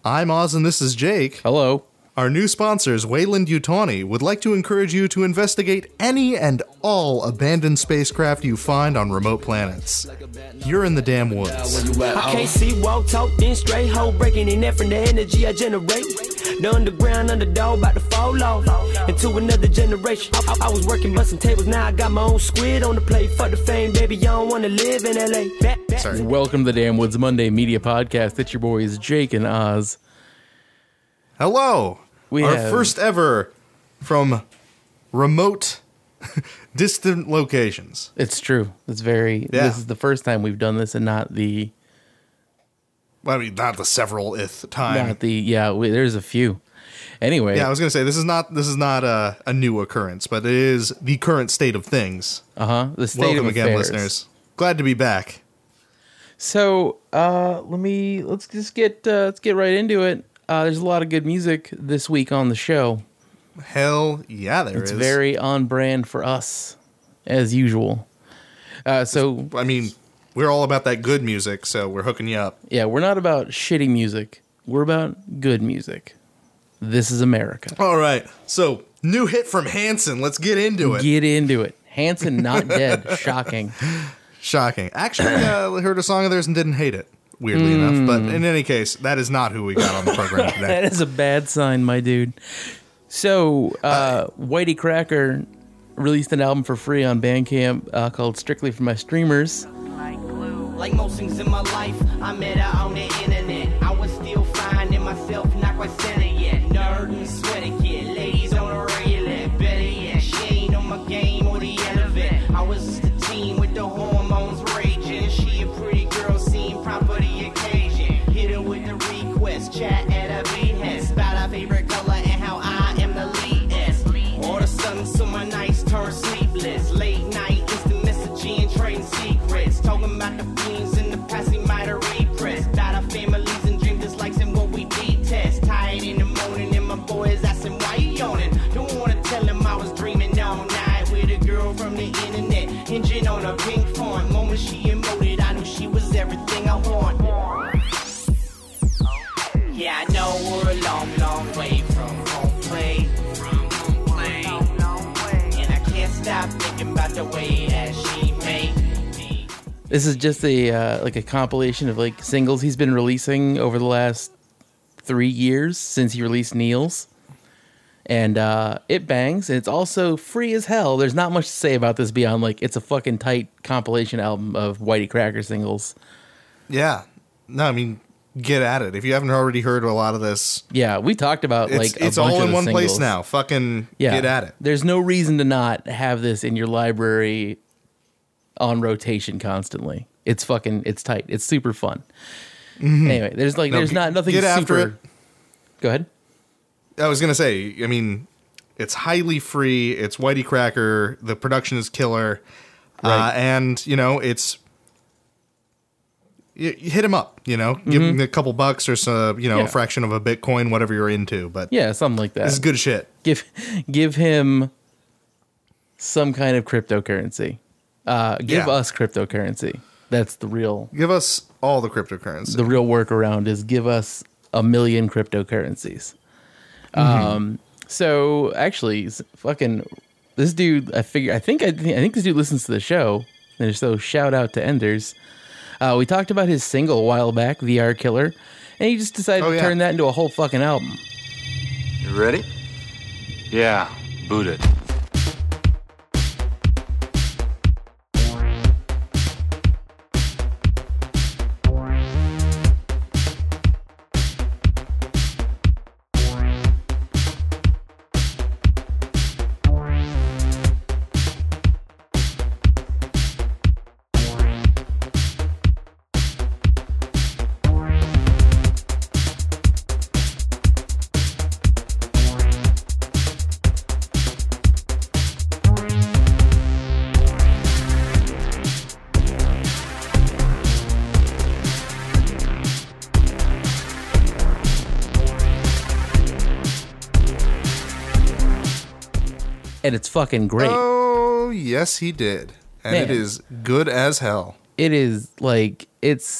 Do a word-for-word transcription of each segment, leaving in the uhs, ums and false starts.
I'm Oz and this is Jake. Hello. Our new sponsors, Wayland Yutani, would like to encourage you to investigate any and all abandoned spacecraft you find on remote planets. You're in the damn woods. I can't see, walk, talk, then straight hoe breaking in there from the energy I generate. The underground underdog about to fall off into another generation. I, I, I was working busting tables, now I got my own squid on the plate. Fuck the fame, baby, you don't want to live in L A. Back, back. Sorry. Welcome to the Damn Woods Monday Media Podcast. It's your boys Jake and Oz. Hello. We Our have- first ever from remote, distant locations. It's true. It's very. Yeah. This is the first time we've done this, and not the I mean, not the several-th time. not the. Yeah, we, there's a few. Anyway. Yeah, I was gonna say this is not this is not a, a new occurrence, but it is the current state of things. Uh huh. The state Welcome of again, affairs. listeners. Glad to be back. So, uh, let me let's just get uh, let's get right into it. Uh, there's a lot of good music this week on the show. Hell yeah, there It's is. very on brand for us, as usual. Uh, so, I mean, we're all about that good music, so we're hooking you up. yeah, we're not about shitty music. We're about good music. This is America. All right, so new hit from Hanson. Let's get into it. Get into it. Hanson not dead. Shocking. Shocking. Actually, uh, heard a song of theirs and didn't hate it. Weirdly enough, but in any case, that is not who we got on the program That today. is a bad sign, my dude. So, uh, Whitey Cracker released an album for free on Bandcamp uh, called Strictly for My Streamers. Like most things in my life, I met her on the internet. I was still finding myself, not quite centered yet. Nerd and sweaty kid, ladies on the regular. Better yet, she ain't on my game or the elephant. I was just a teen with the hormones raging. She a pretty girl, seemed prime for the occasion. Hit her with the request, chat at a behest. About our favorite color and how I am the leadest. All of a sudden, so my nights turn sleepless. Late night, instant messaging, trading secrets. Talking about the fiends in the past, we might have repressed. About our families and dream dislikes and what we detest. Tired in the morning and my boys asking why you yawning. Don't wanna tell him I was dreaming all night with a girl from the internet. Hinging on a pink font. Moment she emoted, I knew she was everything I want. Yeah, I know we're a long, long way from home plate. From home plate. And I can't stop thinking about the way that she made me. This is just a uh, like a compilation of like singles he's been releasing over the last three years since he released Neil's. And uh, it bangs, and it's also free as hell. There's not much to say about this beyond like it's a fucking tight compilation album of Whitey Cracker singles. Yeah. No, I mean, get at it. If you haven't already heard a lot of this, Yeah, we talked about it's, like a it's bunch all of in the one place singles. now. Fucking Yeah, get at it. There's no reason to not have this in your library on rotation constantly. It's fucking it's tight. It's super fun. Anyway, there's like No, there's g- not nothing get after super. it. Go ahead. I was gonna say, I mean, it's highly free. It's Whitey Cracker. The production is killer, Right. uh, and you know it's. You, you hit him up, you know, give him a couple bucks or so, you know, Yeah. a fraction of a Bitcoin, whatever you're into. But Yeah, something like that. this is good shit. Give give him some kind of cryptocurrency. Uh, give Yeah. us cryptocurrency. That's the real Give us all the cryptocurrency. the real workaround is give us a million cryptocurrencies. Um, so actually, s- fucking this dude, I figure, I think, I think, I think this dude listens to the show. And so shout out to Enders. Uh, we talked about his single a while back, V R Killer, and he just decided Oh, to yeah. turn that into a whole fucking album. You ready? Yeah, boot it. And it's fucking great. Oh, yes, he did. And Man. it is good as hell. It is like it's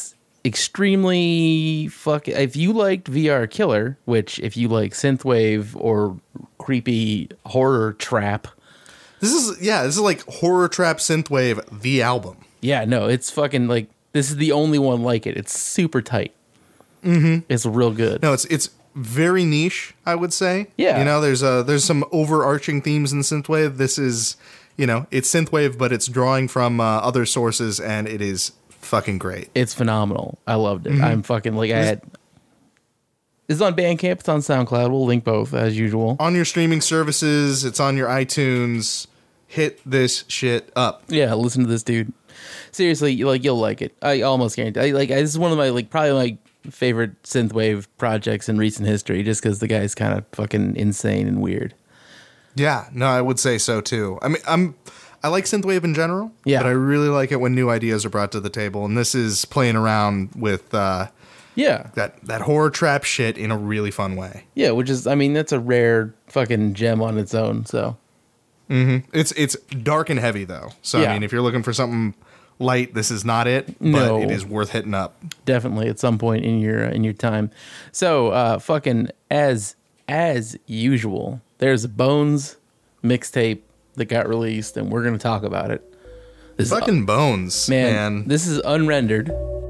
extremely fuck. If you liked V R Killer, which if you like synthwave or creepy horror trap, This is yeah, this is like Horror Trap Synthwave, the album. yeah, no, it's fucking like this is the only one like it. It's super tight. Mm-hmm. It's real good. No, it's it's very niche, I would say. Yeah. You know, there's a there's some overarching themes in synthwave. This is, you know, it's synthwave, but it's drawing from uh, other sources, and it is fucking great. It's phenomenal. I loved it. I'm fucking like I had. It's on Bandcamp. It's on SoundCloud. We'll link both as usual. On your streaming services, it's on your iTunes. Hit this shit up. Yeah, listen to this dude. Seriously, you- like you'll like it. I almost guarantee. I, like this is one of my like probably my favorite synthwave projects in recent history, just because the guy's kind of fucking insane and weird. Yeah, no, I would say so too. I mean, I'm I like synthwave in general, Yeah. but I really like it when new ideas are brought to the table, and this is playing around with uh, Yeah, that that horror trap shit in a really fun way. yeah. Which is, I mean, that's a rare fucking gem on its own. So It's it's dark and heavy though, so Yeah. I mean, if you're looking for something light, this is not it, but No. it is worth hitting up. definitely at some point in your in your time. So uh, fucking as as usual, there's a Bones mixtape that got released, and we're gonna talk about it. This is, Fucking Bones, man, man. this is unrendered.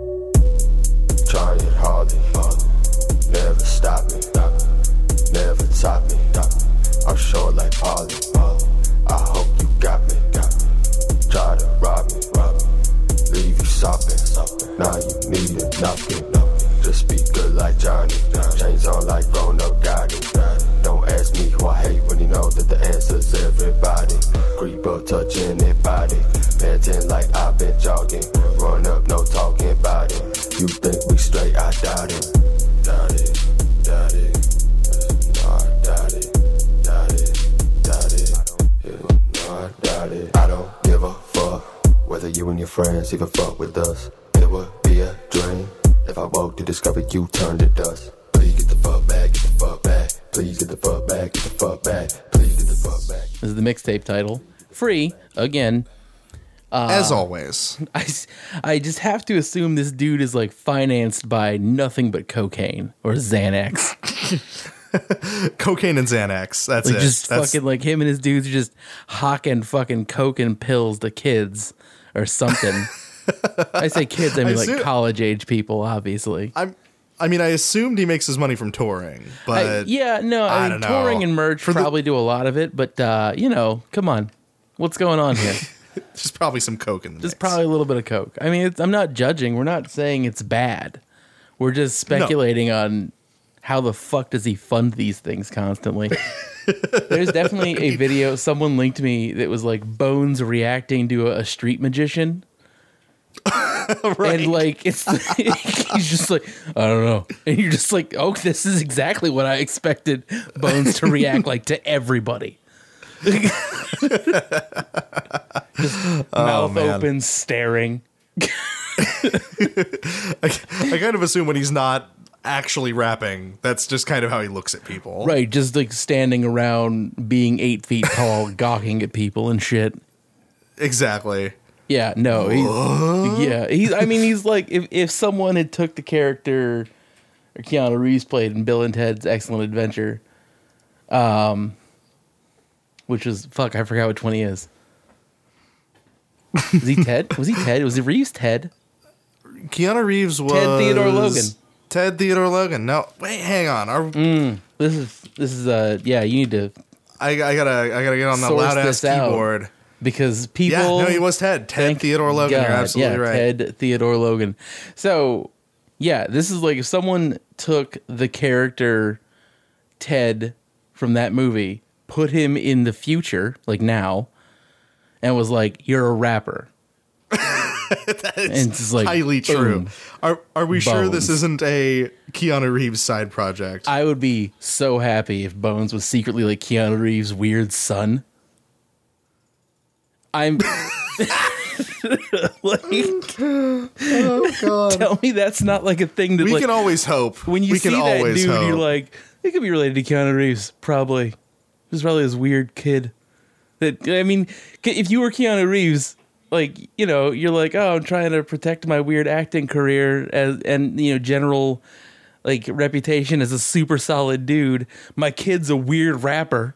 Trying hard, never stop me, never top me. I'm short like Polly. I hope you got me. Try to rob me, leave you sopping. Now you need a knocking. Just speak good like Johnny. Chains on like grown up Gotti. Don't ask me who I hate when you know that the answer's everybody. Creep up, touch anybody. Panting like I've been jogging. Run up, no talking about it. You think we straight? I doubt it. Doubt it, doubt it. No, I doubt it. Doubt it, doubt it. Yeah, no, I doubt it. I don't give a fuck whether you and your friends even fuck with us. It would be a dream if I woke to discover you turned to dust. Please get the fuck back, get the fuck back. Please get the fuck back, get the fuck back. Please get the fuck back. This is the mixtape title. Free again. As always, I, s- I just have to assume this dude is like financed by nothing but cocaine or Xanax. cocaine and Xanax. That's Like it. just That's, fucking like him and his dudes are just hawking fucking coke and pills to kids or something. I say kids, I mean I like assume- college age people, obviously. I'm. I mean, I assumed he makes his money from touring, but I, yeah, no, I I mean don't know. touring and merch For the- probably do a lot of it, but uh, you know, come on, what's going on here? there's probably some coke in the There's mix. probably a little bit of coke. I mean, it's, I'm not judging. We're not saying it's bad. We're just speculating on how the fuck does he fund these things constantly. There's definitely a video someone linked me that was like Bones reacting to a, a street magician. right. And like it's he's just like, I don't know. And you're just like, oh, this is exactly what I expected Bones to react like to everybody. Just mouth man. open, staring. I, I kind of assume when he's not actually rapping, that's just kind of how he looks at people. Right, just like standing around being eight feet tall, gawking at people and shit. Exactly. Yeah, no, he's, yeah, he's. I mean, he's like if if someone had took the character Keanu Reeves played in Bill and Ted's Excellent Adventure, um, which was fuck, I forgot which one he is. Was he Ted? Was he Ted? Was it Reeves Ted? Keanu Reeves was Ted Theodore Logan. Ted Theodore Logan. No, wait, hang on. Are, This is this is uh yeah. You need to I, I gotta I gotta get on the Source loud ass this out. keyboard. because people. Yeah, no, he was Ted. Ted Thank Theodore Logan. God. You're absolutely yeah, right. Ted Theodore Logan. So, yeah, this is like if someone took the character Ted from that movie, put him in the future, like now, and was like, "You're a rapper." And it's like Highly true. boom. Are are we sure this Bones. isn't a Keanu Reeves side project? I would be so happy if Bones was secretly like Keanu Reeves' weird son. I'm like, oh God. tell me that's not like a thing that We like can always hope. when you we see can that always dude, hope. you're like, it could be related to Keanu Reeves. Probably, this is probably this weird kid. That I mean, if you were Keanu Reeves, like, you know, you're like, oh, I'm trying to protect my weird acting career as, and, you know, general, like, reputation as a super solid dude. My kid's a weird rapper.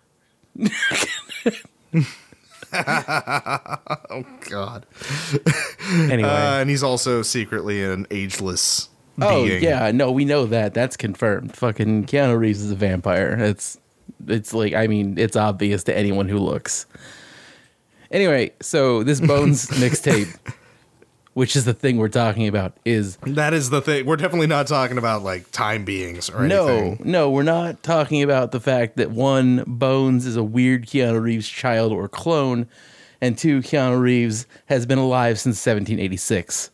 Oh, God. Anyway. Uh, and he's also secretly an ageless Oh, being. yeah. No, we know that. That's confirmed. Fucking Keanu Reeves is a vampire. It's, it's like, I mean, it's obvious to anyone who looks. Anyway, so this Bones mixtape, which is the thing we're talking about, is... That is the thing. We're definitely not talking about, like, time beings or No, anything. no, we're not talking about the fact that, one, Bones is a weird Keanu Reeves child or clone, and two, Keanu Reeves has been alive since seventeen eighty-six.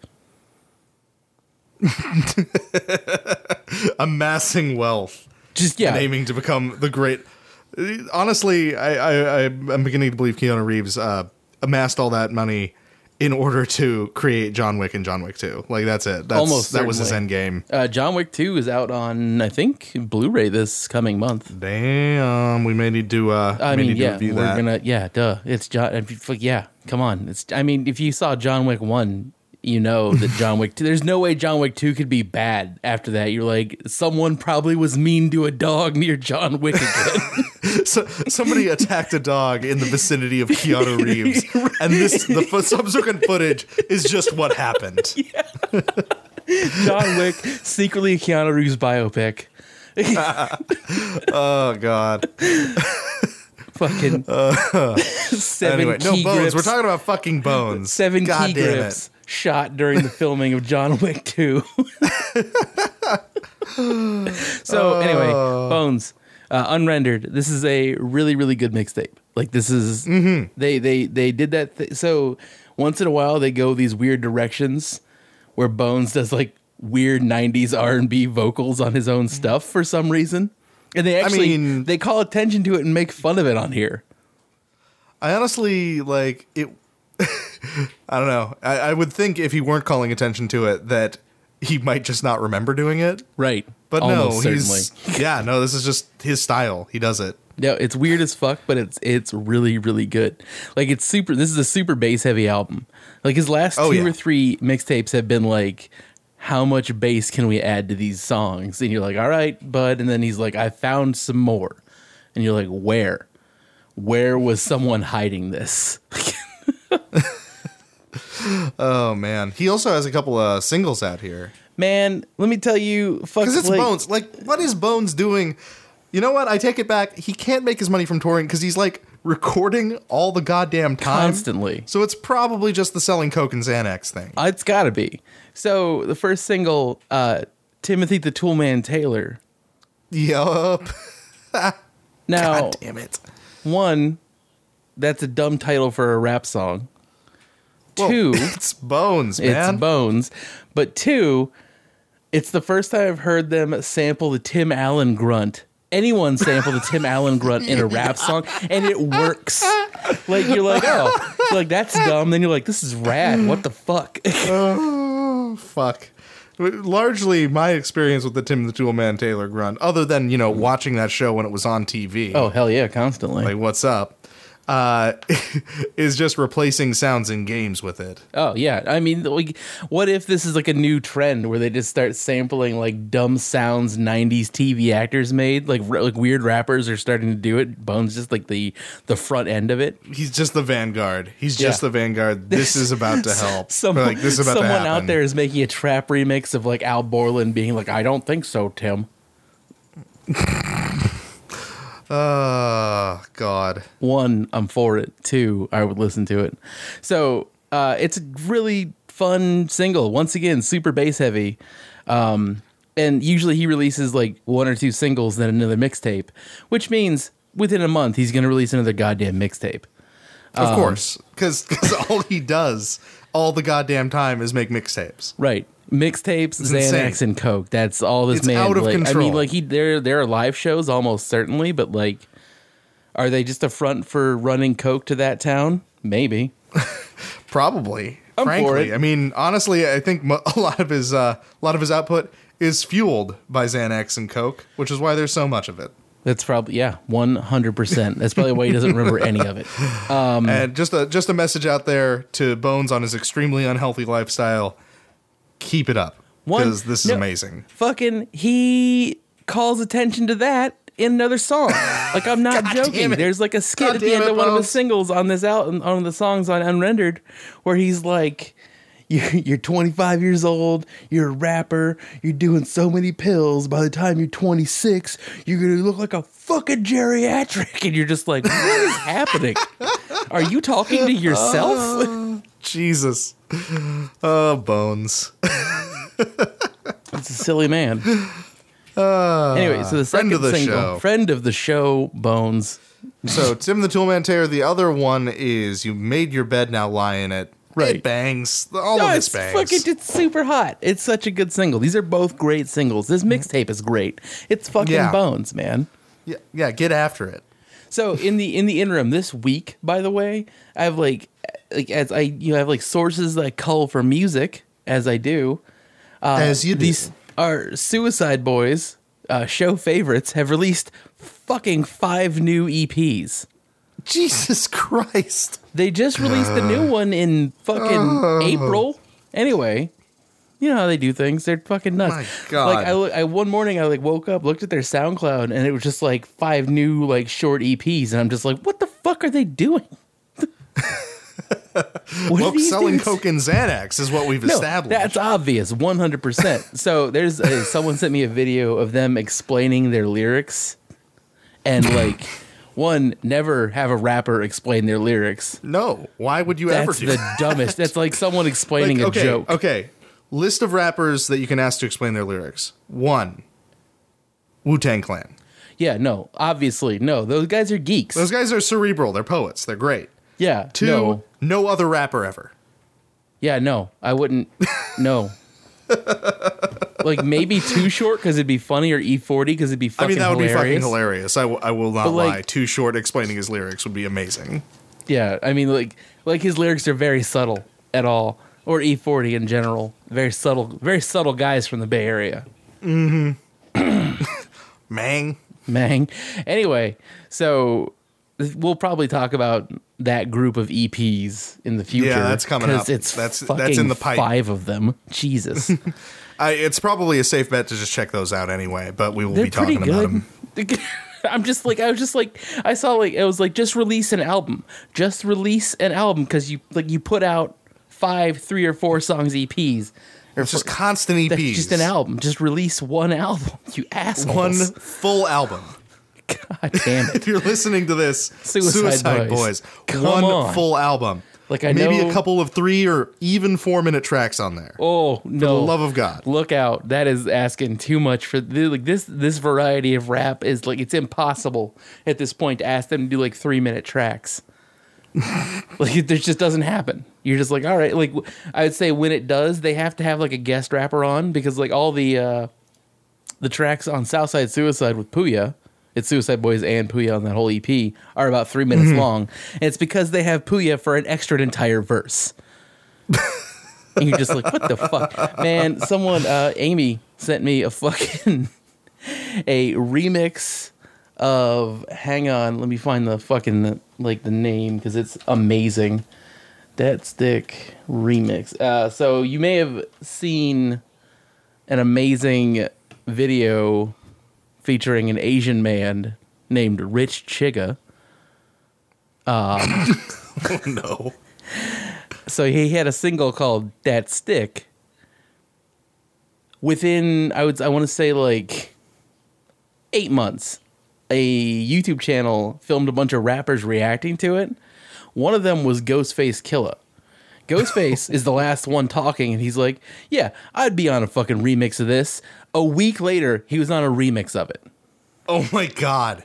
Amassing wealth. Just, yeah. And aiming to become the great... Honestly, I, I, I'm beginning to believe Keanu Reeves uh, amassed all that money in order to create John Wick and John Wick two. Like, that's it. That's, Almost That was his certainly. end game. Uh, John Wick two is out on, I think, Blu-ray this coming month. Damn, we may need to. Uh, I may mean, need to yeah, review we're that. gonna, yeah, duh. It's John. if you- Yeah, come on. It's. I mean, if you saw John Wick one, you know that John Wick two. There's no way John Wick two could be bad. After that, you're like, someone probably was mean to a dog near John Wick again. So, somebody attacked a dog in the vicinity of Keanu Reeves, and this the f- subsequent footage is just what happened. John Wick, secretly a Keanu Reeves biopic. Oh God. Fucking seven Anyway, no key Bones. grips. We're talking about fucking Bones. Seven God key damn grips shot during the filming of John Wick two. So anyway, Bones, uh, unrendered. This is a really, really good mixtape. Like this is Mm-hmm. they they they did that. Th- so once in a while they go these weird directions where Bones does like weird nineties R and B vocals on his own stuff for some reason, and they actually mean- they call attention to it and make fun of it on here. I honestly like it. I don't know. I, I would think if he weren't calling attention to it, that he might just not remember doing it. Right. But Almost no, he's certainly. yeah, no. This is just his style. He does it. No, it's weird as fuck, but it's it's really, really good. Like it's super this is a super bass heavy album. Like his last Oh, two yeah. or three mixtapes have been like, how much bass can we add to these songs? And you're like, all right, bud. And then he's like, I found some more. And you're like, where? Where was someone hiding this? Oh man. He also has a couple of singles out here. Man, let me tell you, fuck Because it's like, Bones. Like, what is Bones doing? You know what? I take it back. He can't make his money from touring because he's like recording all the goddamn time. Constantly. So it's probably just the selling Coke and Xanax thing. Uh, It's gotta be. So the first single, uh, Timothy the Toolman Taylor. Yup. Now, God damn it. one, that's a dumb title for a rap song. Whoa, Two, it's Bones, man. it's Bones. But two, it's the first time I've heard them sample the Tim Allen grunt. Anyone sample the Tim Allen grunt in a rap song, and it works. Like, you're like, oh, you're like, that's dumb. Then you're like, this is rad. What the fuck? Oh, fuck. Largely my experience with the Tim the Toolman Taylor grunt, other than, you know, watching that show when it was on T V. Oh, hell yeah, constantly. Like, what's up? Uh, is just replacing sounds in games with it. Oh yeah, I mean, like, what if this is like a new trend where they just start sampling like dumb sounds nineties T V actors made, like r- like weird rappers are starting to do it. Bones just like the the front end of it. He's just the vanguard. He's just Yeah. the vanguard. This is about to help. Someone, Or, like, this is about to someone happen. out there is making a trap remix of like Al Borland being like, "I don't think so, Tim." Oh, God. One, I'm for it. Two, I would listen to it. So uh, it's a really fun single. Once again, super bass heavy. Um, and usually he releases like one or two singles, then another mixtape, which means within a month he's going to release another goddamn mixtape. Of Um, course. Because all he does all the goddamn time is make mixtapes. Right. Mixtapes, It's Xanax, insane. and Coke. That's all this It's man. out of like, I control. mean, like he there there are live shows almost certainly, but like, are they just a front for running Coke to that town? Maybe. Probably. I'm for frankly. it. I mean, honestly, I think mo- a lot of his uh, a lot of his output is fueled by Xanax and Coke, which is why there's so much of it. That's probably, yeah, one hundred percent. That's probably why he doesn't remember any of it. Um, and just a just a message out there to Bones on his extremely unhealthy lifestyle. Keep it up, because this is no, amazing. Fucking, he calls attention to that in another song. Like, I'm not God joking. damn it. There's like a skit God at the damn end it, of one of the Bones. singles on this out on one of the songs on Unrendered, where he's like, You're, you're twenty-five years old, you're a rapper, you're doing so many pills, by the time you're twenty-six, you're going to look like a fucking geriatric. And you're just like, what is happening? Are you talking to yourself? Oh, Jesus. Oh, Bones. It's a silly man. Uh, Anyway, so the second friend of the single, show. friend of the show, Bones. So, Tim the Toolman Taylor, the other one is You Made Your Bed, Now Lie in It. Right. It bangs. All No, of it's this bangs. fucking, it's super hot. It's such a good single. These are both great singles. This mixtape is great. It's fucking Yeah. Bones, man. Yeah, yeah, get after it. So in the in the interim this week, by the way, I have like like as I you know, I have like sources that I cull for music as I do. Uh, As you do. These are Suicide Boys, uh, show favorites, have released fucking five new E Ps. Jesus Christ. They just released the new one in fucking April. Anyway, you know how they do things. They're fucking nuts. My God. Like I, look- I one morning I like woke up, looked at their SoundCloud, and it was just like five new like short E Ps, and I'm just like, what the fuck are they doing? What are Well, these selling dudes- coke and Xanax is what we've No, established. that's obvious, one hundred percent. So there's a, someone sent me a video of them explaining their lyrics, and like, one, never have a rapper explain their lyrics. No. Why would you ever That's do the that? dumbest. That's like someone explaining Like, a okay, joke. Okay. List of rappers that you can ask to explain their lyrics. One, Wu-Tang Clan. Yeah, no, obviously, no. Those guys are geeks. Those guys are cerebral. They're poets. They're great. yeah, Two, no. no other rapper ever. Yeah, no. I wouldn't. No. Like maybe Too Short because it'd be funny, or E forty because it'd be I fucking mean, that would hilarious. be fucking hilarious. I, w- I will not But, like- lie. Too Short explaining his lyrics would be amazing. Yeah, I mean, like, like his lyrics are very subtle at all, or E forty in general. Very subtle, very subtle guys from the Bay Area. Mang. Mang. Anyway, so we'll probably talk about that group of E Ps in the future. Yeah, that's coming 'cause up. It's That's- fucking that's in the pipe. Five of them. Jesus, I, it's probably a safe bet to just check those out anyway, but we will they're be pretty talking about them. good. I'm just like I was just like I saw like it was like just release an album, just release an album because you like you put out five, three or four songs E Ps. Or It's just constant E Ps. That's just an album. Just release one album, you assholes. One full album. God damn it. If you're listening to this, Suicide Suicide, Boys. Boys, Come one on. full album. Like, I Maybe know- a couple of three or even four minute tracks on there. Oh no! For the love of God. Look out! That is asking too much for th- like this. This variety of rap is like it's impossible at this point to ask them to do like three minute tracks. Like it just doesn't happen. You're just like, all right. Like I would say when it does, they have to have like a guest rapper on because like all the uh, the tracks on Southside Suicide with Puya. It's Suicide Boys and Puya on that whole E P are about three minutes Mm-hmm. long. And it's because they have Puya for an extra entire verse. And you're just like, what the fuck? Man, someone, uh, Amy sent me a fucking, a remix of, hang on, let me find the fucking, like the name because it's amazing. Dat Stick remix. Uh, so you may have seen an amazing video featuring an Asian man named Rich Chiga. Oh, no. So he had a single called Dat Stick. Within, I would, I want to say like eight months, a YouTube channel filmed a bunch of rappers reacting to it. One of them was Ghostface Killah. Ghostface is the last one talking, and he's like, yeah, I'd be on a fucking remix of this. A week later, he was on a remix of it. Oh my God.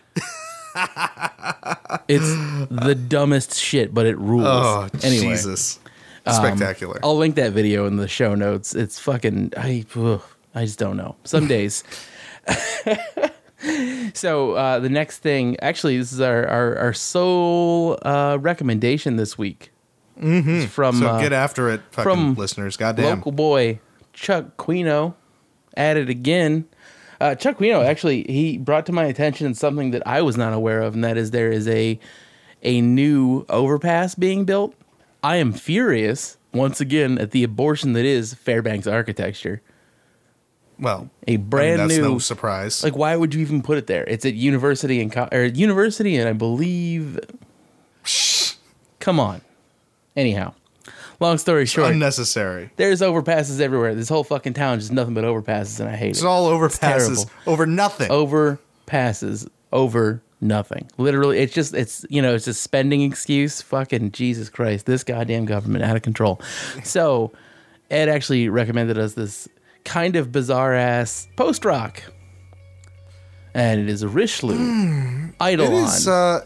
It's the dumbest shit, but it rules. Oh, anyway, Jesus. Spectacular. I'll link that video in the show notes. It's fucking, I, ugh, I just don't know. Some days. So uh, the next thing, actually, this is our our, our sole uh, recommendation this week. Mm-hmm. From so uh, get after it, fucking from listeners. Goddamn. local boy Chuck Quino at it again. Uh, Chuck Wino actually he brought to my attention something that I was not aware of, and that is there is a a new overpass being built. I am furious once again at the abortion that is Fairbanks architecture. Well, A brand I mean, that's new no surprise. Like, why would you even put it there? It's at University and Co- or University, and I believe. Come on. Anyhow, long story short, unnecessary. there's overpasses everywhere. This whole fucking town is just nothing but overpasses, and I hate It's it. all overpasses terrible. over nothing. Overpasses over nothing. Literally, it's just it's you know it's a spending excuse. Fucking Jesus Christ, this goddamn government out of control. So, Ed actually recommended us this kind of bizarre ass post rock, and it is a Richelieu It Eidolon. is. Uh,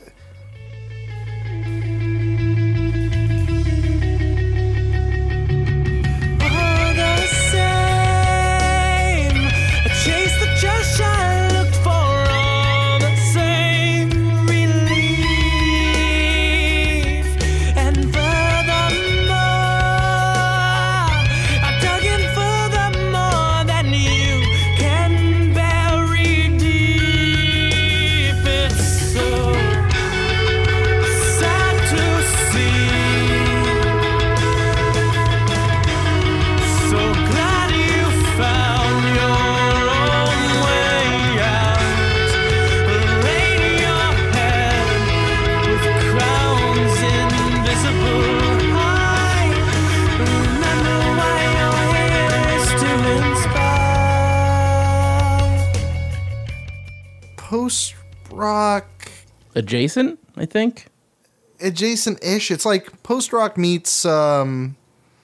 post rock Adjacent, I think. adjacent-ish. It's like post rock meets. Um,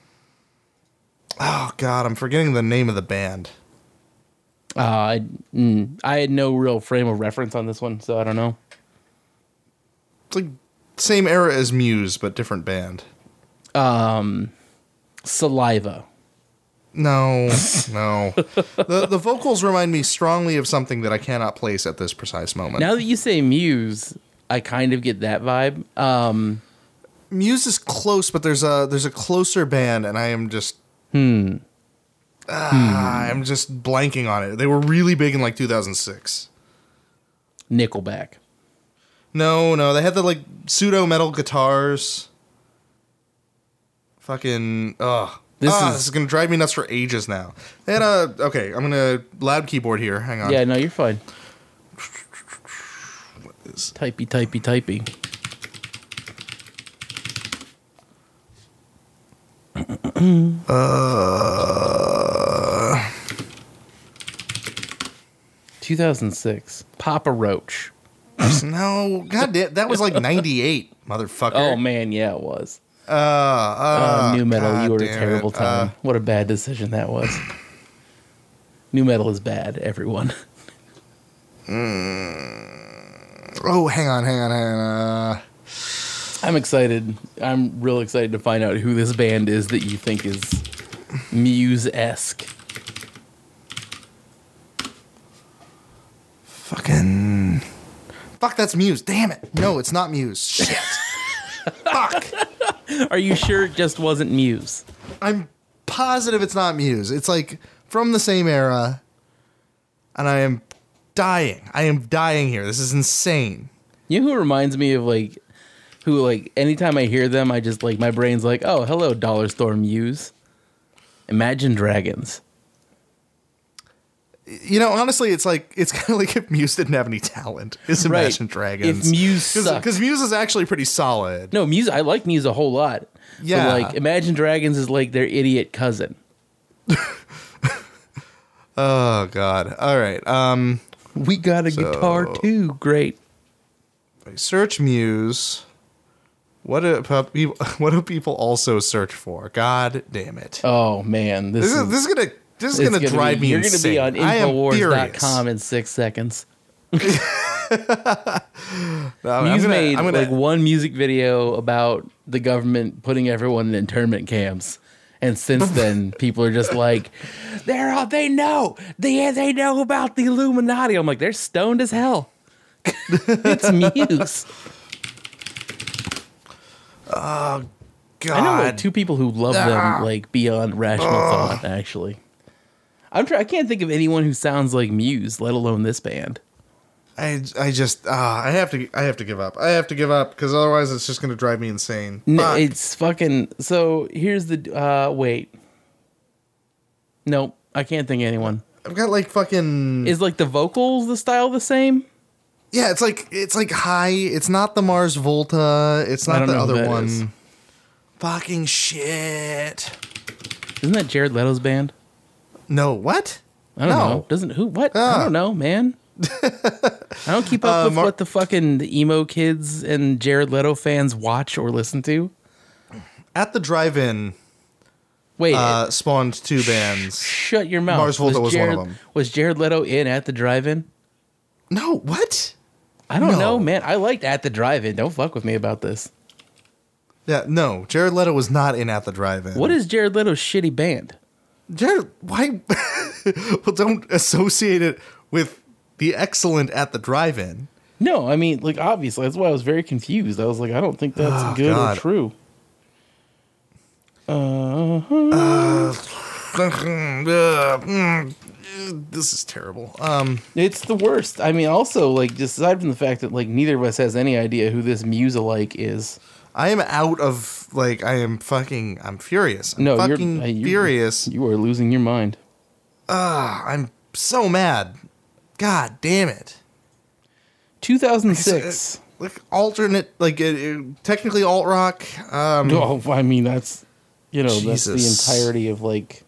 oh God, I'm forgetting the name of the band. Uh, I, mm, I had no real frame of reference on this one, so I don't know. It's like same era as Muse, but different band. Um, Saliva. No, no. the The vocals remind me strongly of something that I cannot place at this precise moment. Now that you say Muse, I kind of get that vibe. Um, Muse is close, but there's a there's a closer band, and I am just hmm. Ah, I'm just blanking on it. They were really big in like two thousand six. Nickelback. No, no, they had the like pseudo metal guitars. Fucking ugh. This ah, is- this is gonna drive me nuts for ages now. They had a okay. I'm gonna loud keyboard here. Hang on. Yeah, no, you're fine. is- Typey, typey, typey. Uh, two thousand six. Papa Roach. no, god damn, that was like ninety-eight, motherfucker. Oh, man, yeah, it was. uh, uh, Uh, new metal, God you were a damn terrible it. time. Uh, What a bad decision that was. New metal is bad, everyone. oh, hang on, hang on, hang on. Uh, I'm excited. I'm real excited to find out who this band is that you think is Muse-esque. fucking fuck, that's Muse. Damn it. No, it's not Muse. Shit. Fuck. Are you sure it just wasn't Muse? I'm positive it's not Muse. It's like from the same era, and I am dying. I am dying here. This is insane. You know who reminds me of, like, who, like, anytime I hear them, I just, like, my brain's like, oh, hello, Dollar Store Muse. Imagine Dragons. You know, honestly, it's like it's kind of like if Muse didn't have any talent. Is Right. Imagine Dragons. If Muse sucked. because Muse is actually pretty solid. No, Muse, I like Muse a whole lot. Yeah. But, like, Imagine Dragons is like their idiot cousin. Oh God. All right. Um, We got a guitar, too. Great. search Muse. What do pub- people- what do people also search for? God damn it. Oh, man. This, This is... is this is gonna this is It's gonna, gonna drive be, me You're insane. going to be on I am Infowars dot com furious. in six seconds. No, I'm You've gonna- made I'm gonna- like one music video about the government putting everyone in internment camps, and since then people are just like, they're all, they know they they know about the Illuminati. I'm like, they're stoned as hell. It's Muse. God. I know like two people who love Ah. them like beyond rational thought. Actually, I'm try- I can't think of anyone who sounds like Muse, let alone this band. I, I just uh, I have to I have to give up. I have to give up because otherwise it's just going to drive me insane. No, Fuck. it's fucking. So here's the. Uh, wait. Nope, I can't think of anyone. I've got like fucking. Is like the vocals the style the same? Yeah, it's like it's like high. It's not the Mars Volta. It's I not don't the know who other that one. is. Fucking shit. Isn't that Jared Leto's band? No, what? I don't No. know. Doesn't who? What? I Ah. don't know, man. I don't keep up Uh, with Mar- what the fucking emo kids and Jared Leto fans watch or listen to. At the drive-in, Wait, uh, spawned two bands. shut your mouth. Mars Volta was one of Jared, them. Was Jared Leto in At the Drive-In? No, what? I don't No. know, man. I liked At the Drive-In. Don't fuck with me about this. Yeah, no. Jared Leto was not in At the Drive-In. What is Jared Leto's shitty band? Jared? Why? Well, don't associate it with the excellent At the Drive-In. No, I mean, like, obviously, that's why I was very confused. I was like, I don't think that's Oh, good God. or true. This is terrible. Um, It's the worst. I mean, also, like, just aside from the fact that, like, neither of us has any idea who this Muse-alike is. I am out of like. I am fucking. I'm furious. I'm No, fucking you're, uh, you're furious. You are losing your mind. Ah, I'm so mad. God damn it. two thousand six. Like alternate, like it, it- technically alt rock. Um, Oh, I mean, that's, you know, that's the Jesus. entirety of, like...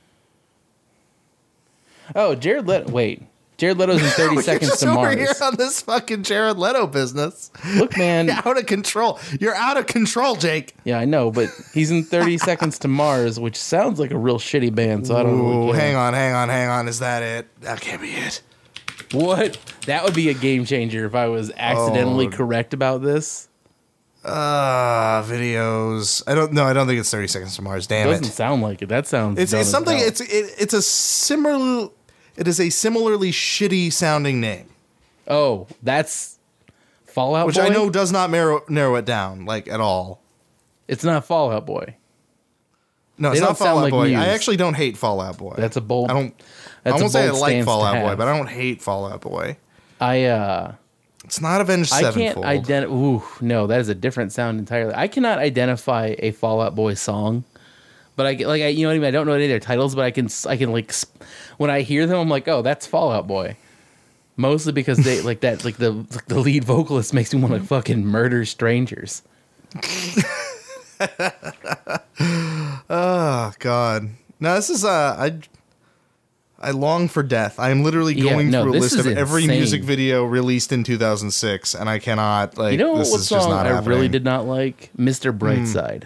Oh, Jared Leto... Wait. Jared Leto's in thirty You're Seconds just to over Mars. here on this fucking Jared Leto business. Look, man... You're out of control. You're out of control, Jake. Yeah, I know, but he's in thirty Seconds to Mars, which sounds like a real shitty band, so I don't know. Ooh, hang on, hang on, hang on. Is that it? That can't be it. What? That would be a game changer if I was accidentally Oh. correct about this. Uh, videos. I don't know. I don't think it's thirty Seconds to Mars. Damn Doesn't it. sound like it. That sounds It's dumb it's as something. hell. It's it, it's a similar. It is a similarly shitty sounding name, Oh, that's Fallout which Boy? I know does not narrow narrow it down like at all. It's not Fallout Boy. No, it's They not don't sound Fallout like Boy. Muse. I actually don't hate Fallout Boy. That's a bold... I don't. That's I a won't say I bold like stance to Fallout Boy, have. but I don't hate Fallout Boy. I, uh... It's not Avenged I can't Sevenfold. identify... Ooh, no, that is a different sound entirely. I cannot identify a Fallout Boy song, but I get, like, I, you know what I mean? I don't know any of their titles, but I can, I can, like, sp- when I hear them, I'm like, oh, that's Fallout Boy. Mostly because they, like, that, like, the, like, the lead vocalist makes me want to fucking murder strangers. Oh God! No, this is uh, I. I long for death. I am literally Yeah, going no, through a this list is of every insane. music video released in two thousand six, and I cannot like. You know this what is just song not I happening. really did not like? Mister Brightside.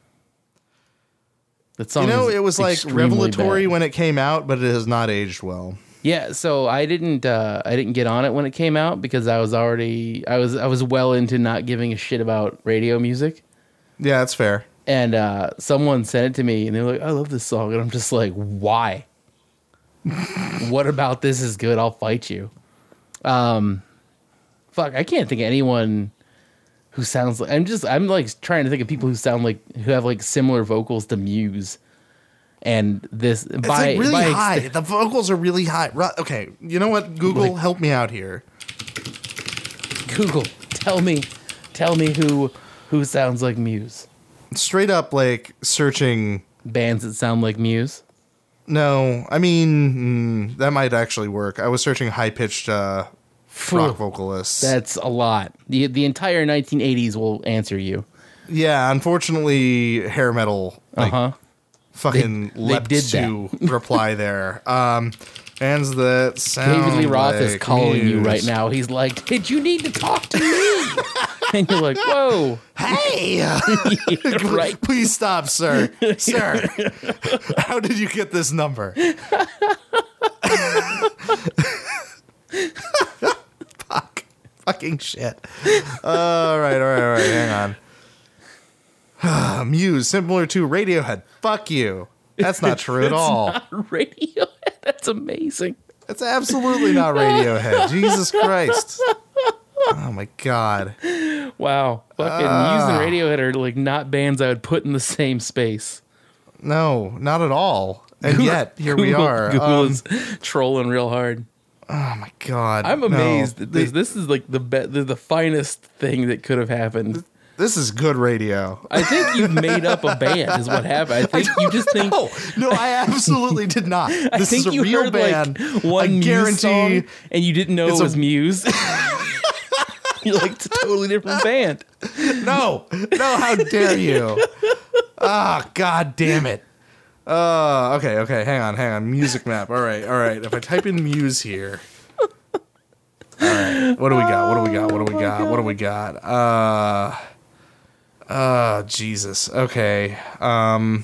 That song You know, is it was like extremely revelatory bad. when it came out, but it has not aged well. Yeah, so I didn't uh, I didn't get on it when it came out because I was already I was I was well into not giving a shit about radio music. Yeah, that's fair. And uh, someone sent it to me and they were like, I love this song. And I'm just like, why? What about this is good? I'll fight you. Um, fuck, I can't think of anyone who sounds like I'm just I'm like trying to think of people who sound like who have like similar vocals to Muse. And this It's by like really by high. exte- The vocals are really high. Ru- Okay, you know what? Google, Like- help me out here. Google, tell me, tell me who who sounds like Muse. Straight up, like searching. Bands that sound like Muse. No, I mean mm, that might actually work. I was searching high pitched uh, rock vocalists. That's a lot. the The entire nineteen eighties will answer you. Yeah, unfortunately, hair metal Uh like, huh. fucking They- they leapt did to reply there. Um, bands that sound David Lee Roth is like calling you Muse. right now. He's like, "Did you need to talk to me?" And you're like, "Whoa, Hey, right." please stop, sir. Sir, how did you get this number? Fuck. Fucking shit. All right, all right, all right. Hang on. Muse, similar to Radiohead. Fuck you. That's not true at all. Radiohead. That's amazing. It's absolutely not Radiohead. Jesus Christ. Oh my God. Wow, fucking Muse and Radiohead are like not bands I would put in the same space. No, not at all. and yet here we Google- are. Google Um, is trolling real hard. oh my god! I'm No. amazed that this, The- this is like the be- the, the finest thing that could have happened. This is good radio. I think you've made up a band, is what happened. I think you just think. No, no, I absolutely did not. This I think is a you real heard band. like one I Muse guarantee. song, and you didn't know it it's a- was Muse. You're like, it's a totally different band. No, no, how dare you? Ah, god damn it. Uh, okay, okay, hang on, hang on. Music map. All right, all right. If I type in Muse here. All right. What do we got? What do we got? What do we got? What do we got? Uh Uh Jesus. Okay. Um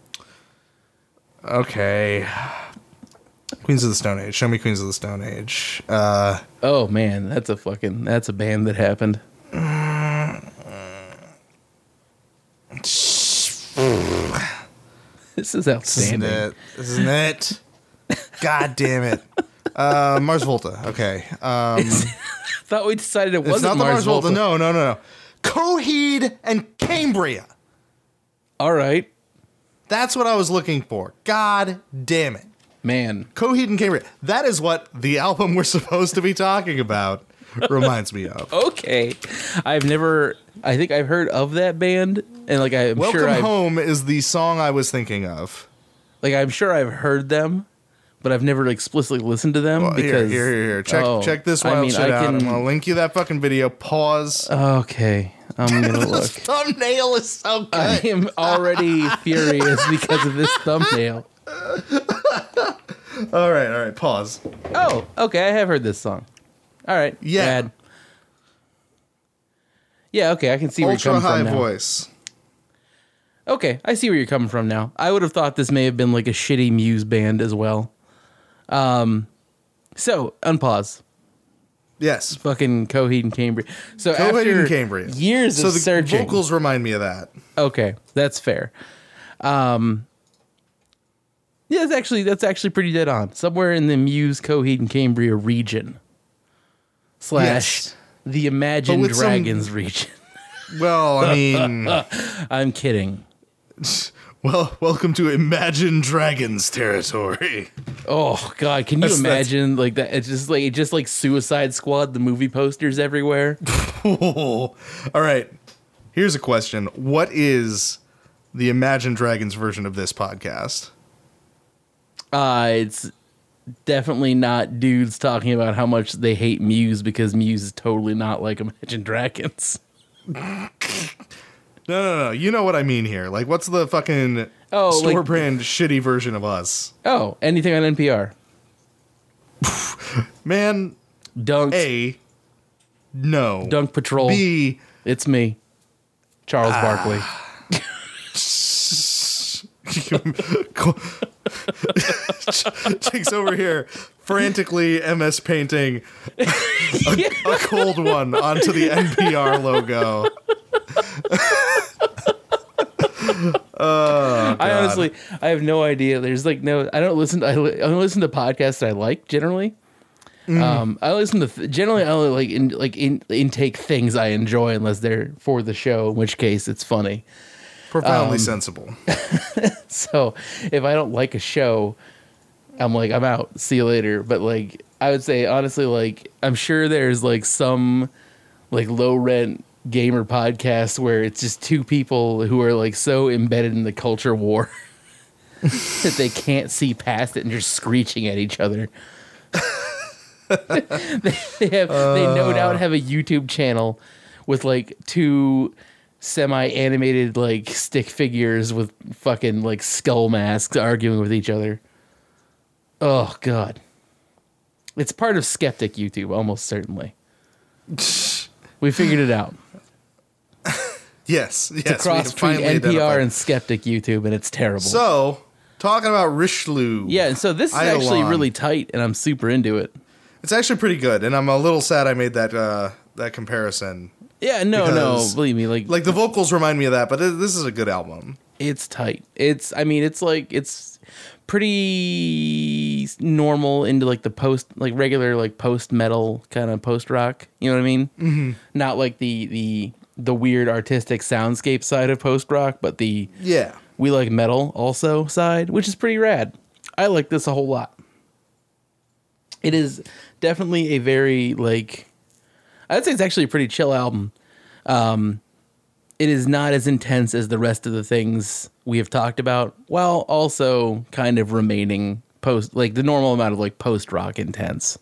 Okay. Queens of the Stone Age. Show me Queens of the Stone Age. Uh Oh man, that's a fucking that's a band that happened. This is Isn't outstanding. it? Isn't it? God damn it. Uh, Mars Volta. Okay. Um, Thought we decided it it's wasn't not the Mars, Mars Volta. Volta. No, no, no, no. Coheed and Cambria. All right, That's what I was looking for. God damn it. man. Coheed and Cambria. That is what the album we're supposed to be talking about reminds me of. Okay, I've never. I think I've heard of that band, and like I'm Welcome sure I've Home is the song I was thinking of. like I'm sure I've heard them, but I've never explicitly listened to them Well, here, because here, here, here. Check, oh, check this I wild mean, shit I out. can- I'm going to link you that fucking video. Pause. Okay, I'm gonna This look. thumbnail is so good. I am already furious because of this thumbnail. All right, all right. Pause. Oh, okay, I have heard this song. All right, Yeah. rad. Yeah, okay, I can see where Ultra you're high coming from now. voice. Okay, I see where you're coming from now. I would have thought this may have been like a shitty Muse band as well. Um, so unpause. Yes. Fucking Coheed and Cambria. So Coheed after and Cambria. years So of the searching, vocals remind me of that. okay, that's fair. Um, yeah, that's actually that's actually pretty dead on. Somewhere in the Muse, Coheed and Cambria region slash Yes. the Imagine with some- Dragons region. Well, I mean, I'm kidding. well, welcome to Imagine Dragons territory. Oh God, can you That's- that's- imagine like that? It's just like it's just like Suicide Squad, the movie posters everywhere. All right. Here's a question. What is the Imagine Dragons version of this podcast? Uh, it's definitely not dudes talking about how much they hate Muse because Muse is totally not like Imagine Dragons. No, no, no. You know what I mean here. Like, what's the fucking Oh, store like- brand shitty version of us? Oh, anything on N P R? Man, Dunk, A, no. Dunk Patrol. B, It's me, Charles Barkley. Jake's over here frantically M S painting a, a cold one onto the N P R logo. I honestly, I have no idea. There's like no. I don't listen. To, I, li- I only listen to podcasts that I like generally. Um, I listen to th- generally. I only like in, like in, intake things I enjoy unless they're for the show, in which case it's funny. Profoundly Um, sensible. So if I don't like a show, I'm like, I'm out. See you later. But like, I would say honestly, like, I'm sure there's like some like low rent gamer podcast where it's just two people who are like so embedded in the culture war that they can't see past it and just screeching at each other. they, they have they no doubt have a YouTube channel with like two semi-animated like stick figures with fucking like skull masks arguing with each other. Oh god. It's part of Skeptic YouTube, almost certainly. We figured it out. Yes, yes. It's a cross we have between finally N P R identified. and Skeptic YouTube, and it's terrible. So, talking about Richelieu. yeah, and so this is actually Eidolon. really tight, and I'm super into it. It's actually pretty good, and I'm a little sad I made that uh, that comparison. Yeah, no, no, Because, believe me, like, Like, the vocals remind me of that, but it, this is a good album. it's tight. It's, I mean, it's like, it's pretty normal into like the post, like regular, like post metal kind of post rock. You know what I mean? Mm-hmm. Not like the the the weird artistic soundscape side of post rock, but the Yeah. we like metal also side, which is pretty rad. I like this a whole lot. It is definitely a very, like, I'd say it's actually a pretty chill album. Um, it is not as intense as the rest of the things we have talked about, while also kind of remaining post, like the normal amount of like post rock intense.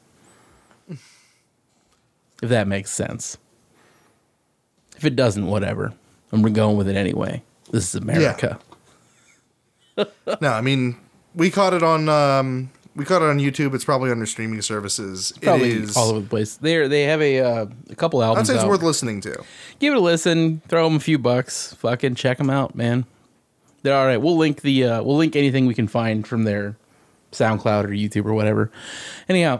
If that makes sense. If it doesn't, whatever. I'm going with it anyway. This is America. Yeah. No, I mean, we caught it on um, we caught it on YouTube. It's probably on your streaming services. Probably it is all over the place. They they have a uh, a couple I'd albums. say it's out. worth listening to. Give it a listen. Throw them a few bucks. Fucking check them out, man. They're all right. We'll link the uh, we'll link anything we can find from their SoundCloud or YouTube or whatever. Anyhow,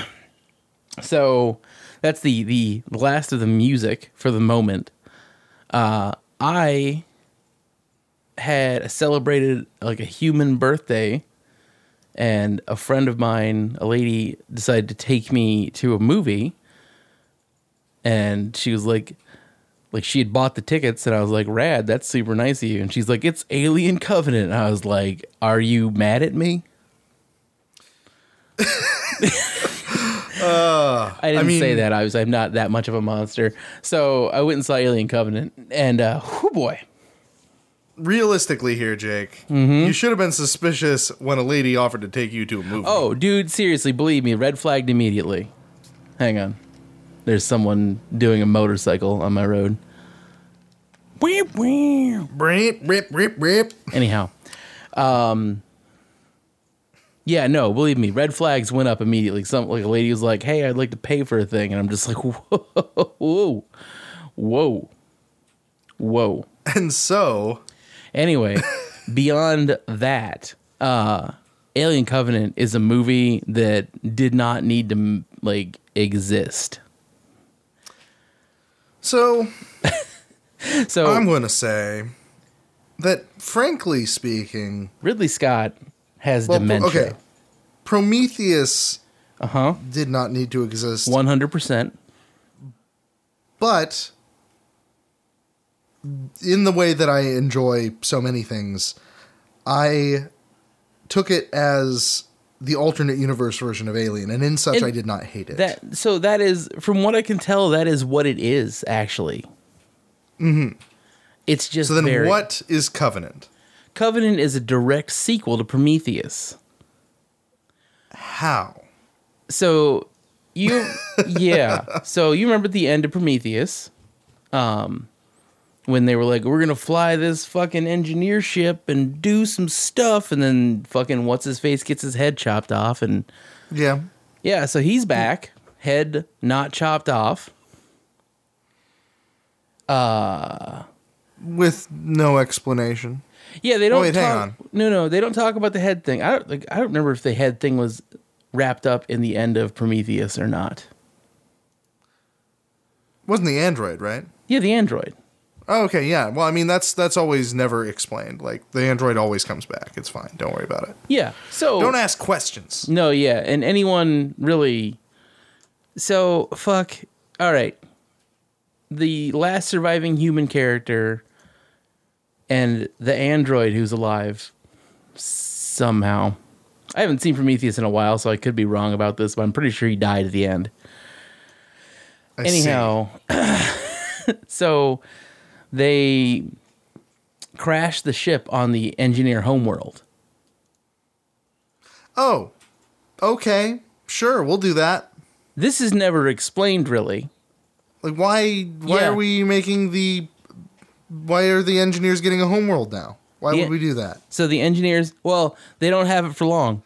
so that's the the last of the music for the moment. Uh, I had celebrated like a human birthday, and a friend of mine, a lady, decided to take me to a movie, and she was like, like she had bought the tickets, and I was like, rad, that's super nice of you. And she's like, it's Alien Covenant. And I was like, are you mad at me? uh, I didn't I mean, say that. I was, I'm not that much of a monster. So I went and saw Alien Covenant, and uh, whoo boy. Realistically here, Jake, Mm-hmm. you should have been suspicious when a lady offered to take you to a movie. Oh, dude, seriously, believe me, red flagged immediately. Hang on. There's someone doing a motorcycle on my road. Weep, weep. Rip, rip, rip, rip. Anyhow. Um, yeah, no, believe me, red flags went up immediately. Some like a lady was like, hey, I'd like to pay for a thing. And I'm just like, whoa, whoa, whoa, whoa. And so... Anyway, beyond that, uh, Alien Covenant is a movie that did not need to, like, exist. So, So I'm going to say that, frankly speaking... Ridley Scott has Well, dementia. okay. Prometheus Uh-huh. did not need to exist. one hundred percent. But... in the way that I enjoy so many things, I took it as the alternate universe version of Alien, and in such And I did not hate it. That so that is, from what I can tell, that is what it is, actually. Mm-hmm. It's just So then very, what is Covenant? Covenant is a direct sequel to Prometheus. How? So you yeah. So you remember the end of Prometheus. Um When they were like, we're going to fly this fucking engineer ship and do some stuff. And then fucking what's-his-face gets his head chopped off. And Yeah. yeah, so he's back. Head not chopped off. Uh, With no explanation. yeah, they don't wait, talk. hang on. No, no, they don't talk about the head thing. I don't, like, I don't remember if the head thing was wrapped up in the end of Prometheus or not. Wasn't the android, right? Yeah, the android. Oh, okay, yeah. Well, I mean, that's that's always never explained. Like, the android always comes back. It's fine. Don't worry about it. Yeah, so... Don't ask questions. No, yeah, and anyone really... So, fuck. All right. The last surviving human character and the android who's alive somehow. I haven't seen Prometheus in a while, so I could be wrong about this, but I'm pretty sure he died at the end. I Anyhow, so they crashed the ship on the engineer homeworld. see. Oh, okay. Sure, we'll do that. This is never explained, really. Like, why why Yeah. are we making the... Why are the engineers getting a homeworld now? Why Yeah. would we do that? So the engineers, well, they don't have it for long.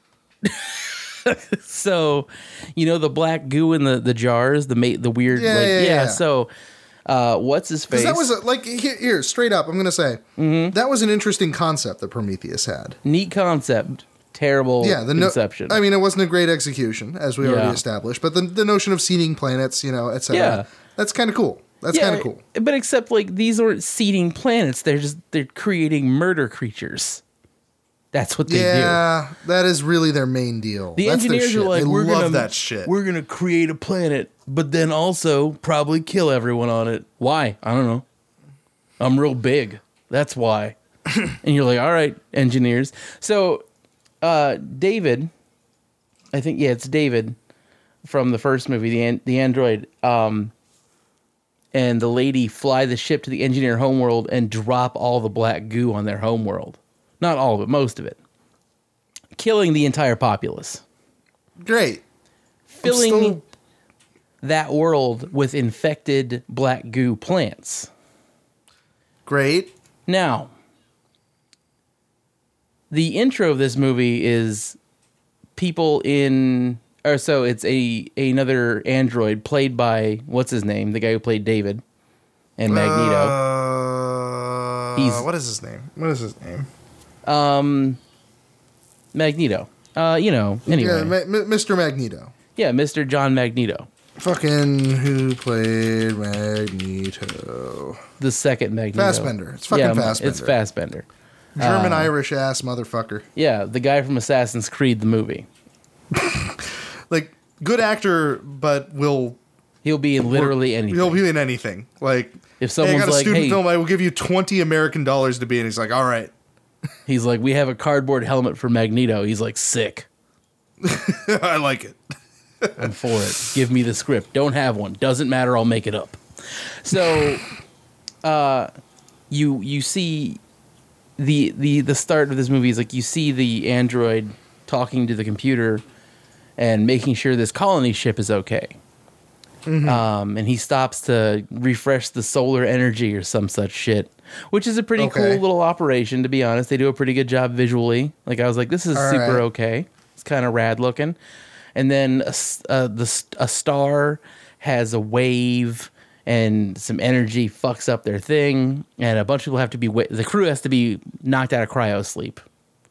So, you know, the black goo in the, the jars, the ma- the weird, Yeah, like, yeah, yeah, yeah. So, uh, what's his face? Because that was, a, like, here, here, straight up, I'm going to say, Mm-hmm. that was an interesting concept that Prometheus had. Neat concept, terrible Yeah, the no- conception. I mean, it wasn't a great execution, as we Yeah. already established, but the, the notion of seeding planets, you know, et cetera, Yeah. that's kind of cool. That's kind of cool. But except, like, these aren't seeding planets. They're just, they're creating murder creatures. That's what they do. Yeah, that is really their main deal. The That's their engineers shit. are like, they we're love gonna that shit. We're gonna create a planet, but then also probably kill everyone on it. Why? I don't know. I'm real big. That's why. And you're like, all right, engineers. So uh, David, I think, yeah, it's David from the first movie, the an- the android, um, and the lady fly the ship to the engineer homeworld and drop all the black goo on their homeworld. Not all of it, most of it. Killing the entire populace. Great. Filling still- that world with infected black goo plants. Great. Now, the intro of this movie is people in, or so it's a another android played by, what's his name? The guy who played David and Magneto. Uh, He's- what is his name? What is his name? Um, Magneto. Uh, you know, anyway. Yeah, Ma- Ma- Mister Magneto. Yeah, Mister John Magneto. Fucking who played Magneto? The second Magneto. Fassbender. It's fucking yeah, Fassbender. It's Fassbender. German Irish ass motherfucker. Yeah, the guy from Assassin's Creed, the movie. Like, good actor, but will He'll be in literally anything. he'll be in anything. Like, If hey, I someone's got a like, student hey, film, I will give you twenty American dollars to be in. He's like, all right. he's like, we have a cardboard helmet for Magneto. He's like, sick. I like it. I'm for it. Give me the script. Don't have one. Doesn't matter. I'll make it up. So, uh, you you see the the the start of this movie is like you see the android talking to the computer and making sure this colony ship is okay. Mm-hmm. Um, and he stops to refresh the solar energy or some such shit, which is a pretty Okay. cool little operation. To be honest, they do a pretty good job visually. Like I was like, this is All super right. okay. It's kind of rad looking. And then a, s- uh, the s- a star has a wave and some energy fucks up their thing, and a bunch of people have to be wa- the crew has to be knocked out of cryo sleep.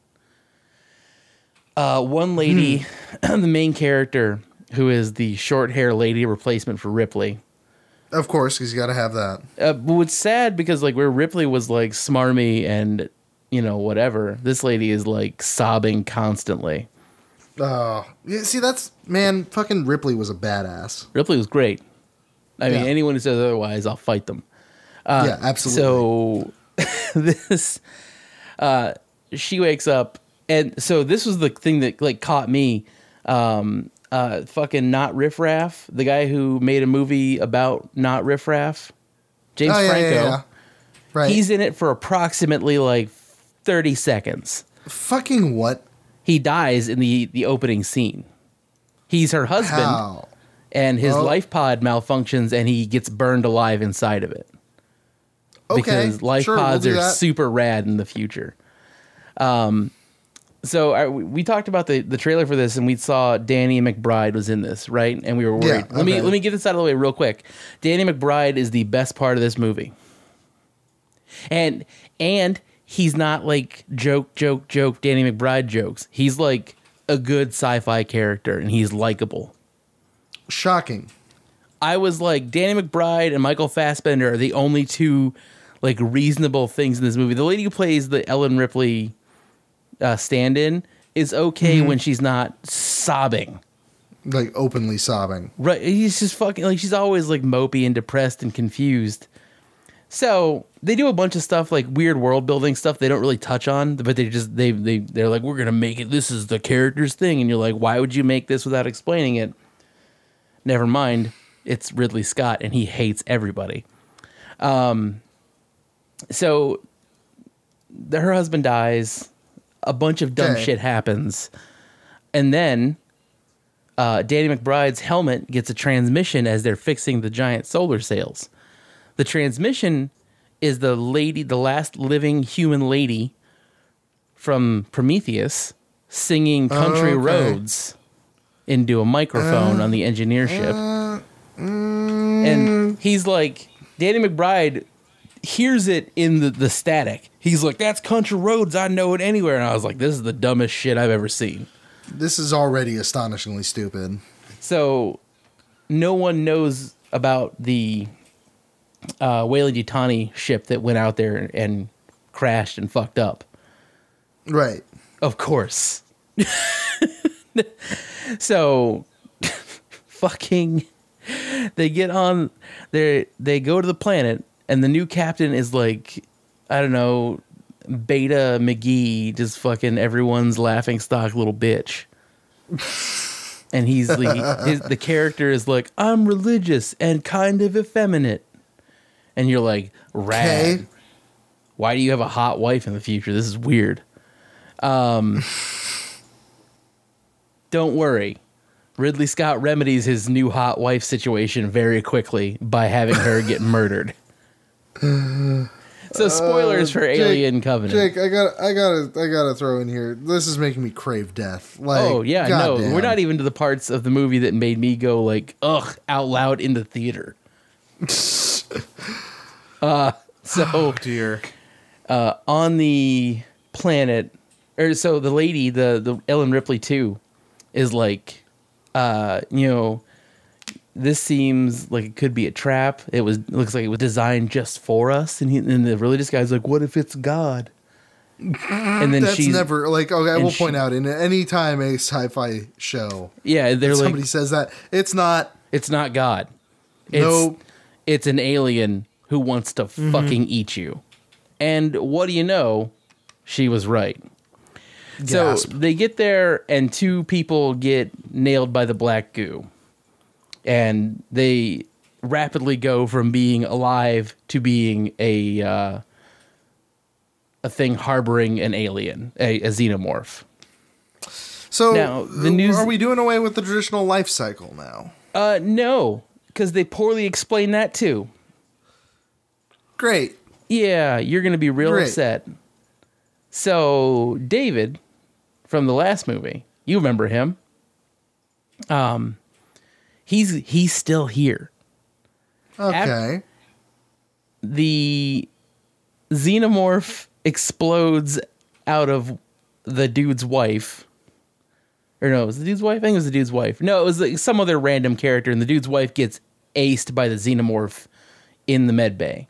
Uh, one lady, the main character, who is the short hair lady replacement for Ripley. Of course, because you got to have that. Uh, but it's sad because like where Ripley was like smarmy and you know whatever, this lady is like sobbing constantly. Oh, yeah, see, that's, man, fucking Ripley was a badass. Ripley was great. I mean, Yeah. anyone who says otherwise, I'll fight them. yeah, absolutely. So this, uh, she wakes up, and so this was the thing that like caught me. Um, uh, fucking Not Riff Raff, the guy who made a movie about Not Riff Raff, James Oh, yeah, Franco. yeah, yeah. Right. He's in it for approximately like thirty seconds. fucking what? He dies in the the opening scene. He's her husband, How? and his Oh. life pod malfunctions, and he gets burned alive inside of it. Okay, Because life sure, we'll pods do are that. super rad in the future. Um, so I, we we talked about the, the trailer for this, and we saw Danny McBride was in this, right? And we were worried. Yeah, Let me okay. let me get this out of the way real quick. Danny McBride is the best part of this movie, and and he's not like joke joke joke Danny McBride jokes. He's like a good sci-fi character, and he's likable. Shocking. I was like, Danny McBride and Michael Fassbender are the only two like reasonable things in this movie. The lady who plays the Ellen Ripley uh, stand-in is okay Mm-hmm. when she's not sobbing. Like, openly sobbing. Right? He's just fucking like she's always like mopey and depressed and confused. So they do a bunch of stuff like weird world building stuff they don't really touch on, but they just they they they're like, we're gonna make it. This is the character's thing, and you're like, why would you make this without explaining it? Never mind. It's Ridley Scott, and he hates everybody. Um, so the, her husband dies. A bunch of dumb Okay. shit happens, and then uh, Danny McBride's helmet gets a transmission as they're fixing the giant solar sails. The transmission is the lady, the last living human lady from Prometheus, singing "Country Okay. Roads" into a microphone on the engineer ship. And he's like, Danny McBride hears it in the, the static. He's like, that's Country Roads. I know it anywhere. And I was like, this is the dumbest shit I've ever seen. This is already astonishingly stupid. So no one knows about the uh, Weyland-Yutani ship that went out there and crashed and fucked up. Right. Of course. So fucking they get on they they go to the planet, and the new captain is like, I don't know, Beta McGee, just fucking everyone's laughing stock little bitch. And he's like, his, the character is like, I'm religious and kind of effeminate. And you're like, rad. Okay. Why do you have a hot wife in the future? This is weird. Um, don't worry. Ridley Scott remedies his new hot wife situation very quickly by having her get murdered. So spoilers uh, for Jake, Alien Covenant. Jake, I got, I got, I got to throw in here. This is making me crave death. Like, oh yeah, goddamn. No, we're not even to the parts of the movie that made me go like, ugh, out loud in the theater. uh, so oh dear. Uh, on the planet, or so the lady, the the Ellen Ripley too, is like. Uh, you know, this seems like it could be a trap. It was it looks like it was designed just for us. And, he, and the religious guy's like, "What if it's God?" And then that's she's never like okay. I will she, point out in any time a sci-fi show, yeah, they're like somebody says that it's not. It's not God. It's, nope. It's an alien who wants to mm-hmm. fucking eat you. And what do you know? She was right. Gasp. So they get there and two people get nailed by the black goo. And they rapidly go from being alive to being a uh, a thing harboring an alien, a, a xenomorph. So now, the news, are we doing away with the traditional life cycle now? Uh, no, because they poorly explain that too. Great. Yeah, you're going to be real Great. upset. So David... from the last movie, you remember him. Um, he's he's still here. Okay. At, the xenomorph explodes out of the dude's wife. Or no, it was the dude's wife? I think it was the dude's wife. No, it was like some other random character, and the dude's wife gets aced by the xenomorph in the med bay.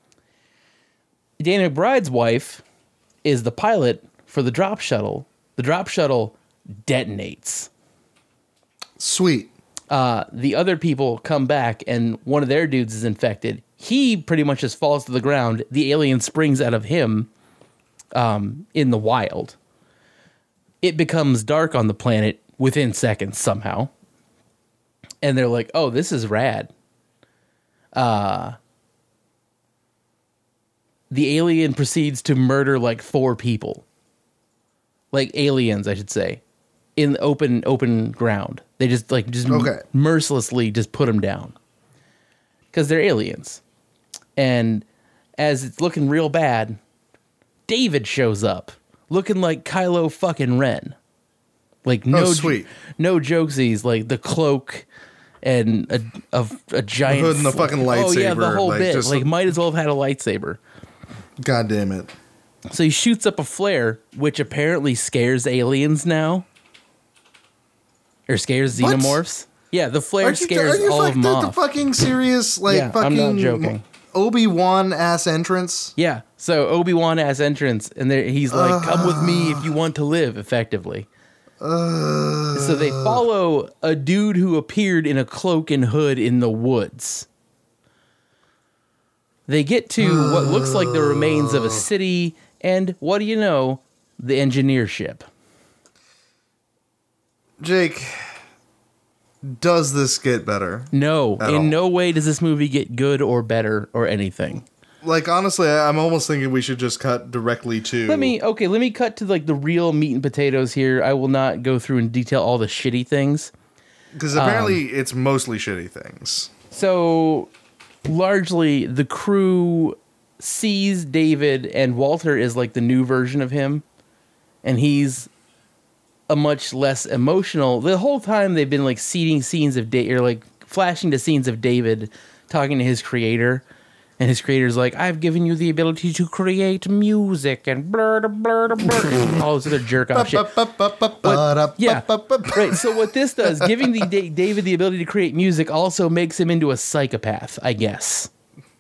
Danny McBride's wife is the pilot for the drop shuttle. The drop shuttle detonates. Sweet. Uh, the other people come back, and one of their dudes is infected. He pretty much just falls to the ground. The alien springs out of him um, in the wild. It becomes dark on the planet within seconds somehow. And they're like, oh, this is rad. Uh, the alien proceeds to murder like four people. Like aliens, I should say, in open open ground. They just like just okay. mercilessly just put them down because they're aliens. And as it's looking real bad, David shows up looking like Kylo fucking Ren. Like no, oh, sweet. no jokesies. Like the cloak and a a, a giant the hood and the fucking lightsaber. Oh yeah, the whole like, bit. Just like might as well have had a lightsaber. God damn it. So he shoots up a flare, which apparently scares aliens now. Or scares xenomorphs. What? Yeah, the flare are you, scares are you all fuck, of them the, off. The fucking serious, like, yeah, fucking I'm not joking. Obi-Wan ass entrance? Yeah, so Obi-Wan ass entrance, and he's like, uh, come with me if you want to live, effectively. Uh, so they follow a dude who appeared in a cloak and hood in the woods. They get to uh, what looks like the remains of a city, and what do you know? The engineer ship. Jake, does this get better? No, in all? no way does this movie get good or better or anything. Like, honestly, I'm almost thinking we should just cut directly to... Let me, okay, let me cut to, like, the real meat and potatoes here. I will not go through and detail all the shitty things. Because apparently um, it's mostly shitty things. So, largely, the crew sees David, and Walter is, like, the new version of him. And he's a much less emotional... The whole time they've been, like, seeing scenes of... Da- or, like, flashing to scenes of David talking to his creator... And his creator's like, I've given you the ability to create music and blur, blur, blur, all this other jerk off shit. What, yeah, right. So what this does, giving the David the ability to create music also makes him into a psychopath, I guess.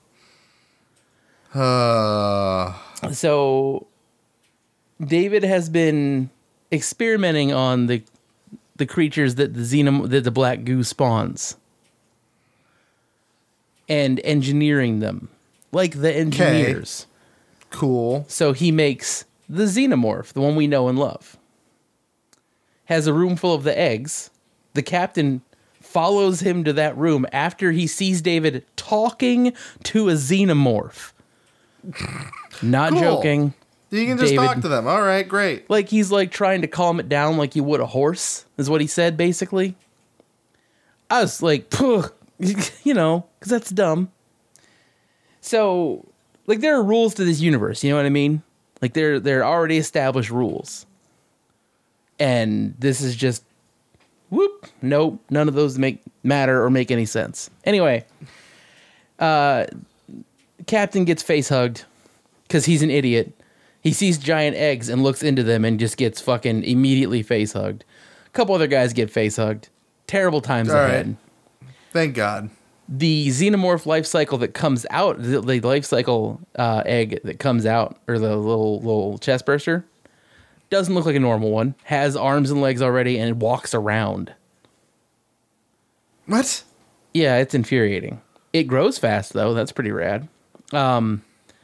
Uh. So David has been experimenting on the the creatures that the xenom that the black goo spawns. And engineering them, like the engineers. Cool. So he makes the xenomorph, the one we know and love. Has a room full of the eggs. The captain follows him to that room after he sees David talking to a xenomorph. Not Cool. joking. You can just David- talk to them. All right, great. Like he's like trying to calm it down like you would a horse, is what he said, basically. I was like, "Pugh," you know, because that's dumb. So, like, there are rules to this universe, you know what I mean? Like, there, there are already established rules. And this is just, whoop, nope, none of those make matter or make any sense. Anyway, uh, Captain gets face hugged because he's an idiot. He sees giant eggs and looks into them and just gets fucking immediately face hugged. A couple other guys get face hugged. Terrible times All ahead. right. Thank God. The xenomorph life cycle that comes out, the, the life cycle uh, egg that comes out, or the little little chest burster, doesn't look like a normal one. Has arms and legs already and walks around. What? Yeah, it's infuriating. It grows fast though. That's pretty rad. Um.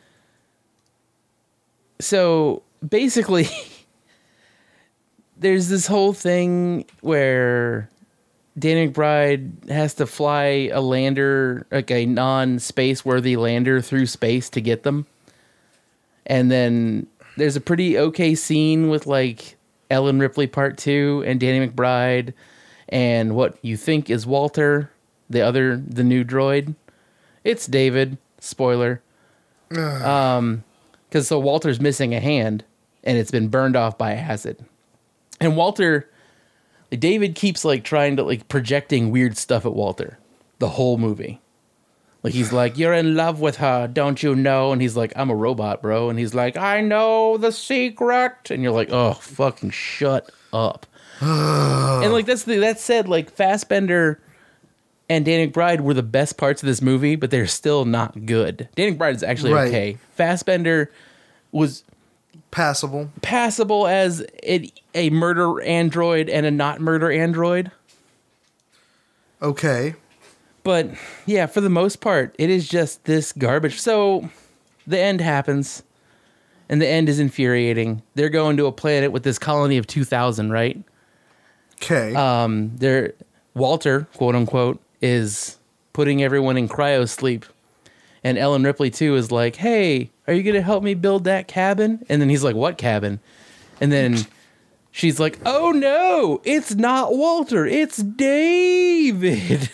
So basically, there's this whole thing where Danny McBride has to fly a lander, like a non-space worthy lander through space to get them. And then there's a pretty okay scene with like Ellen Ripley part two and Danny McBride and what you think is Walter, the other, the new droid. It's David. Spoiler. um, because so Walter's missing a hand and it's been burned off by acid. And Walter, David keeps like trying to like projecting weird stuff at Walter the whole movie. Like he's like, "You're in love with her, don't you know?" And he's like, "I'm a robot, bro." And he's like, "I know the secret." And you're like, "Oh, fucking shut up." And like that's the that said, like Fassbender and Danny McBride were the best parts of this movie, but they're still not good. Danny McBride is actually Right. okay. Fassbender was Passable. passable as a, a murder android and a not murder android. Okay. But yeah, for the most part, it is just this garbage. So the end happens, and the end is infuriating. They're going to a planet with this colony of two thousand, right? Okay. Um, they're Walter, quote unquote, is putting everyone in cryo sleep. And Ellen Ripley, too, is like, "Hey, are you going to help me build that cabin?" And then he's like, "What cabin?" And then she's like, "Oh, no, it's not Walter. It's David."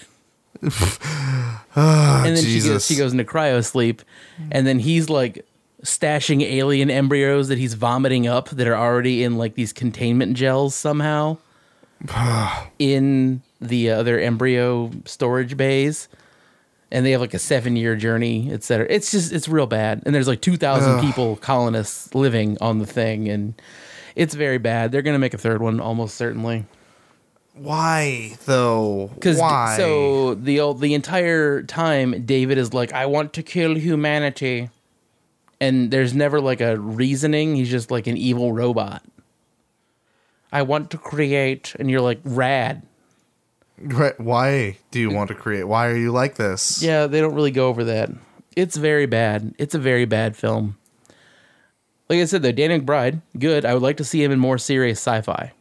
Ah, And then she goes, Jesus. she goes into cryo sleep. And then he's like stashing alien embryos that he's vomiting up that are already in like these containment gels somehow in the other embryo storage bays. And they have like a seven year journey, et cetera. It's just, it's real bad. And there's like two thousand Ugh. people, colonists living on the thing. And it's very bad. They're going to make a third one almost certainly. Why though? Because Why? so the old, the entire time David is like, "I want to kill humanity," and there's never like a reasoning. He's just like an evil robot. "I want to create," and you're like, "Rad." Right, why do you want to create? Why are you like this? Yeah, they don't really go over that. It's very bad. It's a very bad film. Like I said, though, Danny McBride, good. I would like to see him in more serious sci-fi.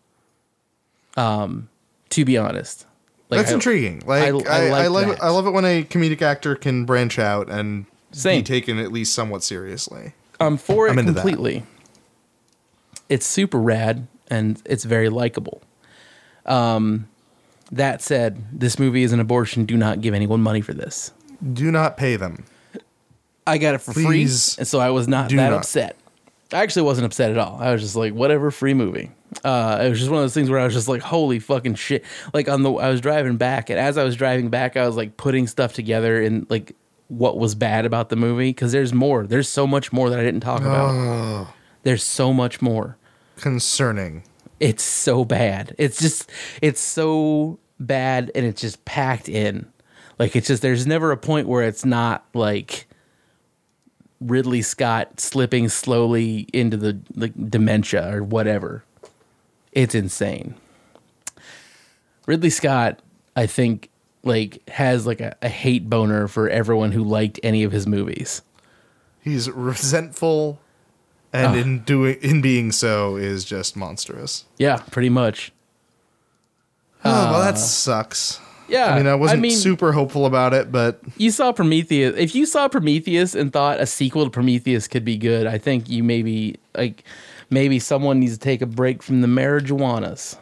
Um, to be honest, like, That's I- intriguing. Like I- I, I I, like love that. I love it when a comedic actor can branch out and Same. be taken at least somewhat seriously. I'm for it I'm into that. completely. It's super rad and it's very likable. Um, that said, this movie is an abortion. Do not give anyone money for this. Do not pay them. I got it for Please free, and so I was not do that not. upset. I actually wasn't upset at all. I was just like, whatever, free movie. Uh, it was just one of those things where I was just like, holy fucking shit. Like on the, I was driving back, and as I was driving back, I was like putting stuff together in like what was bad about the movie, because there's more. There's so much more that I didn't talk about. There's so much more. Concerning. It's so bad. It's just, it's so bad, and it's just packed in. Like, it's just, there's never a point where it's not like Ridley Scott slipping slowly into the like dementia or whatever. It's insane. Ridley Scott, I think, like has like a, a hate boner for everyone who liked any of his movies. He's resentful, and Oh. in doing in being so is just monstrous. Yeah, pretty much. Oh, well, that sucks. Yeah, I mean, I wasn't I mean- super hopeful about it, but You saw Prometheus. If you saw Prometheus and thought a sequel to Prometheus could be good, I think you maybe like maybe someone needs to take a break from the marijuanas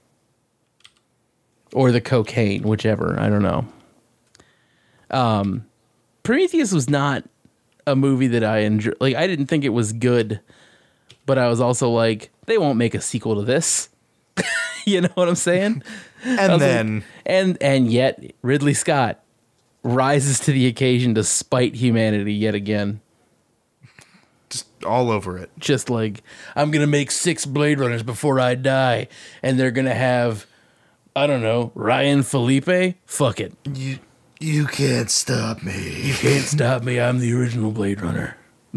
or the cocaine, whichever. I don't know. Um, Prometheus was not a movie that I enjoy. Like, I didn't think it was good, but I was also like, they won't make a sequel to this. You know what I'm saying? and was then like- and and yet Ridley Scott rises to the occasion to spite humanity yet again. just all over it. Just like, I'm gonna make six Blade Runners before I die, and they're gonna have, I don't know, Ryan Felipe. Fuck it, You you can't stop me. you can't stop me. I'm the original Blade Runner.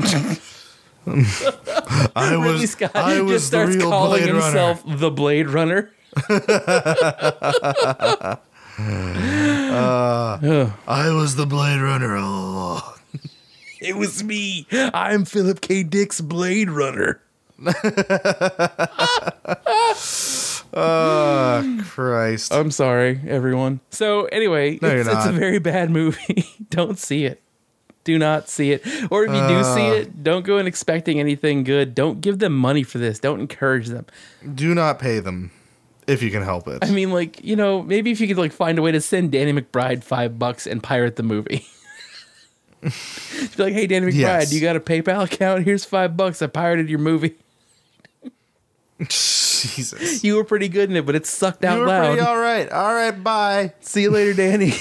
I Ridley was Scott I was just starts the real calling Blade himself Runner. the Blade Runner. I was the Blade Runner all along. It was me. I'm Philip K. Dick's Blade Runner. Oh, Christ. I'm sorry, everyone. So anyway, No, it's, you're it's a not. very bad movie. Don't see it. Do not see it. Or if you do see Uh. it, don't go in expecting anything good. Don't give them money for this. Don't encourage them. Do not pay them if you can help it. I mean, like, you know, maybe if you could like find a way to send Danny McBride five bucks and pirate the movie. Just be like, hey, Danny McBride, Yes. you got a PayPal account? Here's five bucks. I pirated your movie. Jesus. You were pretty good in it, but it sucked out You were loud. pretty all right. All right, bye. See you later, Danny.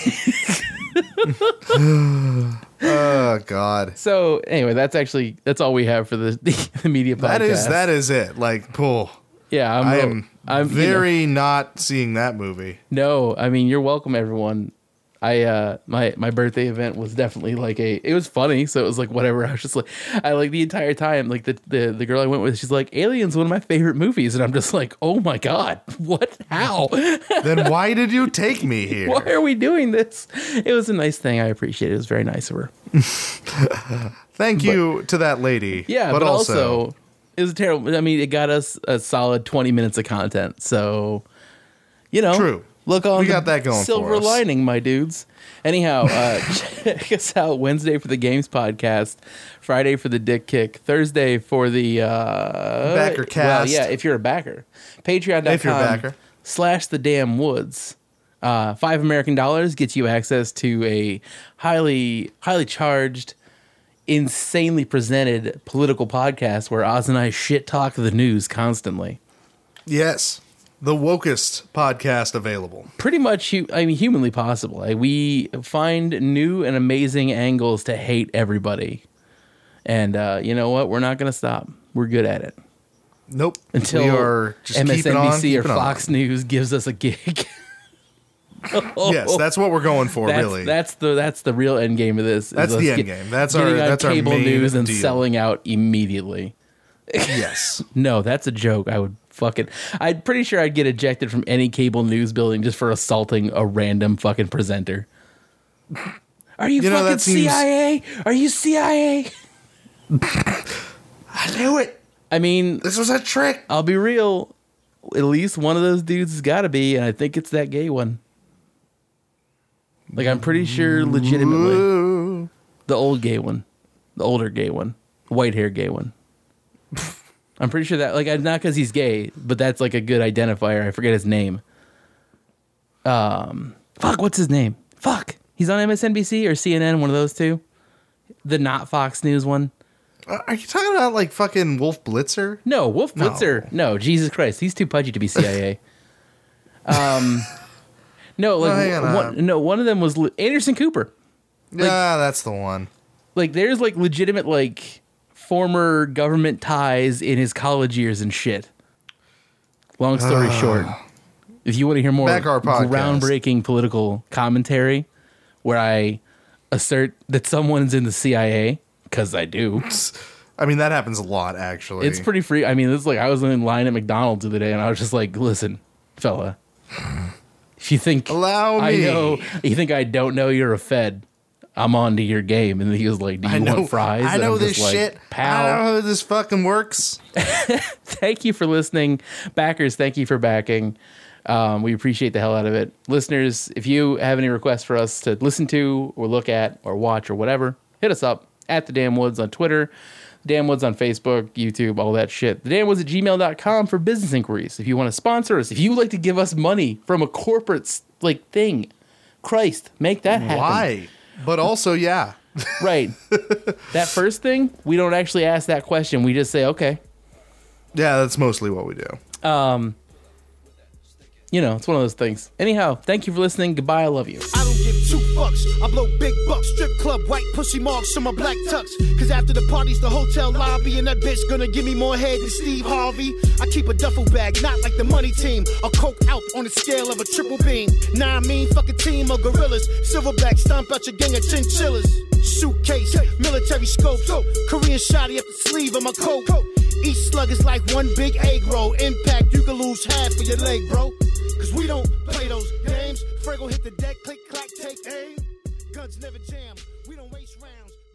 Oh God. So anyway, that's actually that's all we have for the the, the media podcast. That is that is it. Like, pull. Yeah, I'm. I real- am I'm you know, very not seeing that movie. no. I mean, you're welcome, everyone. I uh my my birthday event was definitely like a it was funny, so it was like whatever. I was just like I like the entire time, like the the, the girl I went with, she's like, Alien's one of my favorite movies, and I'm just like, oh my God, what, how? Then why did you take me here? Why are we doing this? It was a nice thing. I appreciate it. It was very nice of her. Thank you to that lady. Yeah, but, but, also, also, it was terrible. I mean, it got us a solid twenty minutes of content. So, you know, True. Look on We the got that going for silver us. lining, my dudes. Anyhow, uh, check us out Wednesday for the Games Podcast, Friday for the Dick Kick, Thursday for the uh, Backer Well, cast. yeah, if you're a backer, Patreon dot com If you're a backer. slash the damn woods. Uh, five American dollars gets you access to a highly, highly charged, insanely presented political podcast where Oz and I shit talk the news constantly. yes, the wokest podcast available. Pretty much, hu- I mean, humanly possible. Like, we find new and amazing angles to hate everybody, and uh, you know what? We're not going to stop. We're good at it Nope. until we are just keeping on, M S N B C or keeping on. Fox News gives us a gig. Yes, that's what we're going for. That's, really, that's the that's the real end game of this. is That's us the end get- game. That's getting our- on that's our cable main news and deal. selling out immediately. yes. No, that's a joke. I would fucking. I'm pretty sure I'd get ejected from any cable news building just for assaulting a random fucking presenter. Are you, You know, fucking that seems- C I A? Are you C I A? I knew it. I mean, This was a trick. I'll be real. At least one of those dudes has got to be, and I think it's that gay one. Like, I'm pretty sure, legitimately, Ooh. the old gay one, the older gay one, white hair gay one. I'm pretty sure that, like, not because he's gay, but that's like a good identifier. I forget his name. Um, fuck, what's his name? Fuck, he's on M S N B C or C N N, one of those two. The not Fox News one. Uh, Are you talking about like fucking Wolf Blitzer? No, Wolf No. Blitzer. No, Jesus Christ, he's too pudgy to be C I A. um, no, like Oh, hang on, uh, one, no, one of them was Le- Anderson Cooper. Yeah, that's the one. Like, there's like legitimate like former government ties in his college years and shit. Long story short, if you want to hear more Back our podcast. groundbreaking political commentary, where I assert that someone's in the C I A, because I do. I mean, that happens a lot, actually. It's pretty free. I mean, it's like I was in line at McDonald's the other day, and I was just like, "Listen, fella, if you think Allow I me. know, you think I don't know you're a Fed, I'm on to your game. And he was like, do you I know, want fries? I And know I'm this just like, shit. Pal. I know how this fucking works. Thank you for listening. Backers, thank you for backing. Um, we appreciate the hell out of it. Listeners, if you have any requests for us to listen to or look at or watch or whatever, hit us up at The Damn Woods on Twitter, Damn Woods on Facebook, YouTube, all that shit. The Damn Woods at gmail dot com for business inquiries. If you want to sponsor us, if you would like to give us money from a corporate like thing, Christ, make that happen. Why? But also, yeah. Right. That first thing, we don't actually ask that question. We just say, okay. Yeah, that's mostly what we do. Um, you know, it's one of those things. Anyhow, thank you for listening. Goodbye. I love you. I don't give two fucks. I blow big bucks, strip club, white pussy marks on my black tux. Cause after the party's the hotel lobby, and that bitch gonna give me more head than Steve Harvey. I keep a duffel bag, not like the money team. A coke out on the scale of a triple beam. Nah, I mean, fuck a team of gorillas. Silverback, stomp out your gang of chinchillas. Suitcase, military scopes, Korean shotty up the sleeve of my coat. Each slug is like one big egg roll. Impact, you can lose half of your leg, bro. Cause we don't play those games. Frego hit the deck, click, clack, take aim. Guns never jam, we don't waste rounds.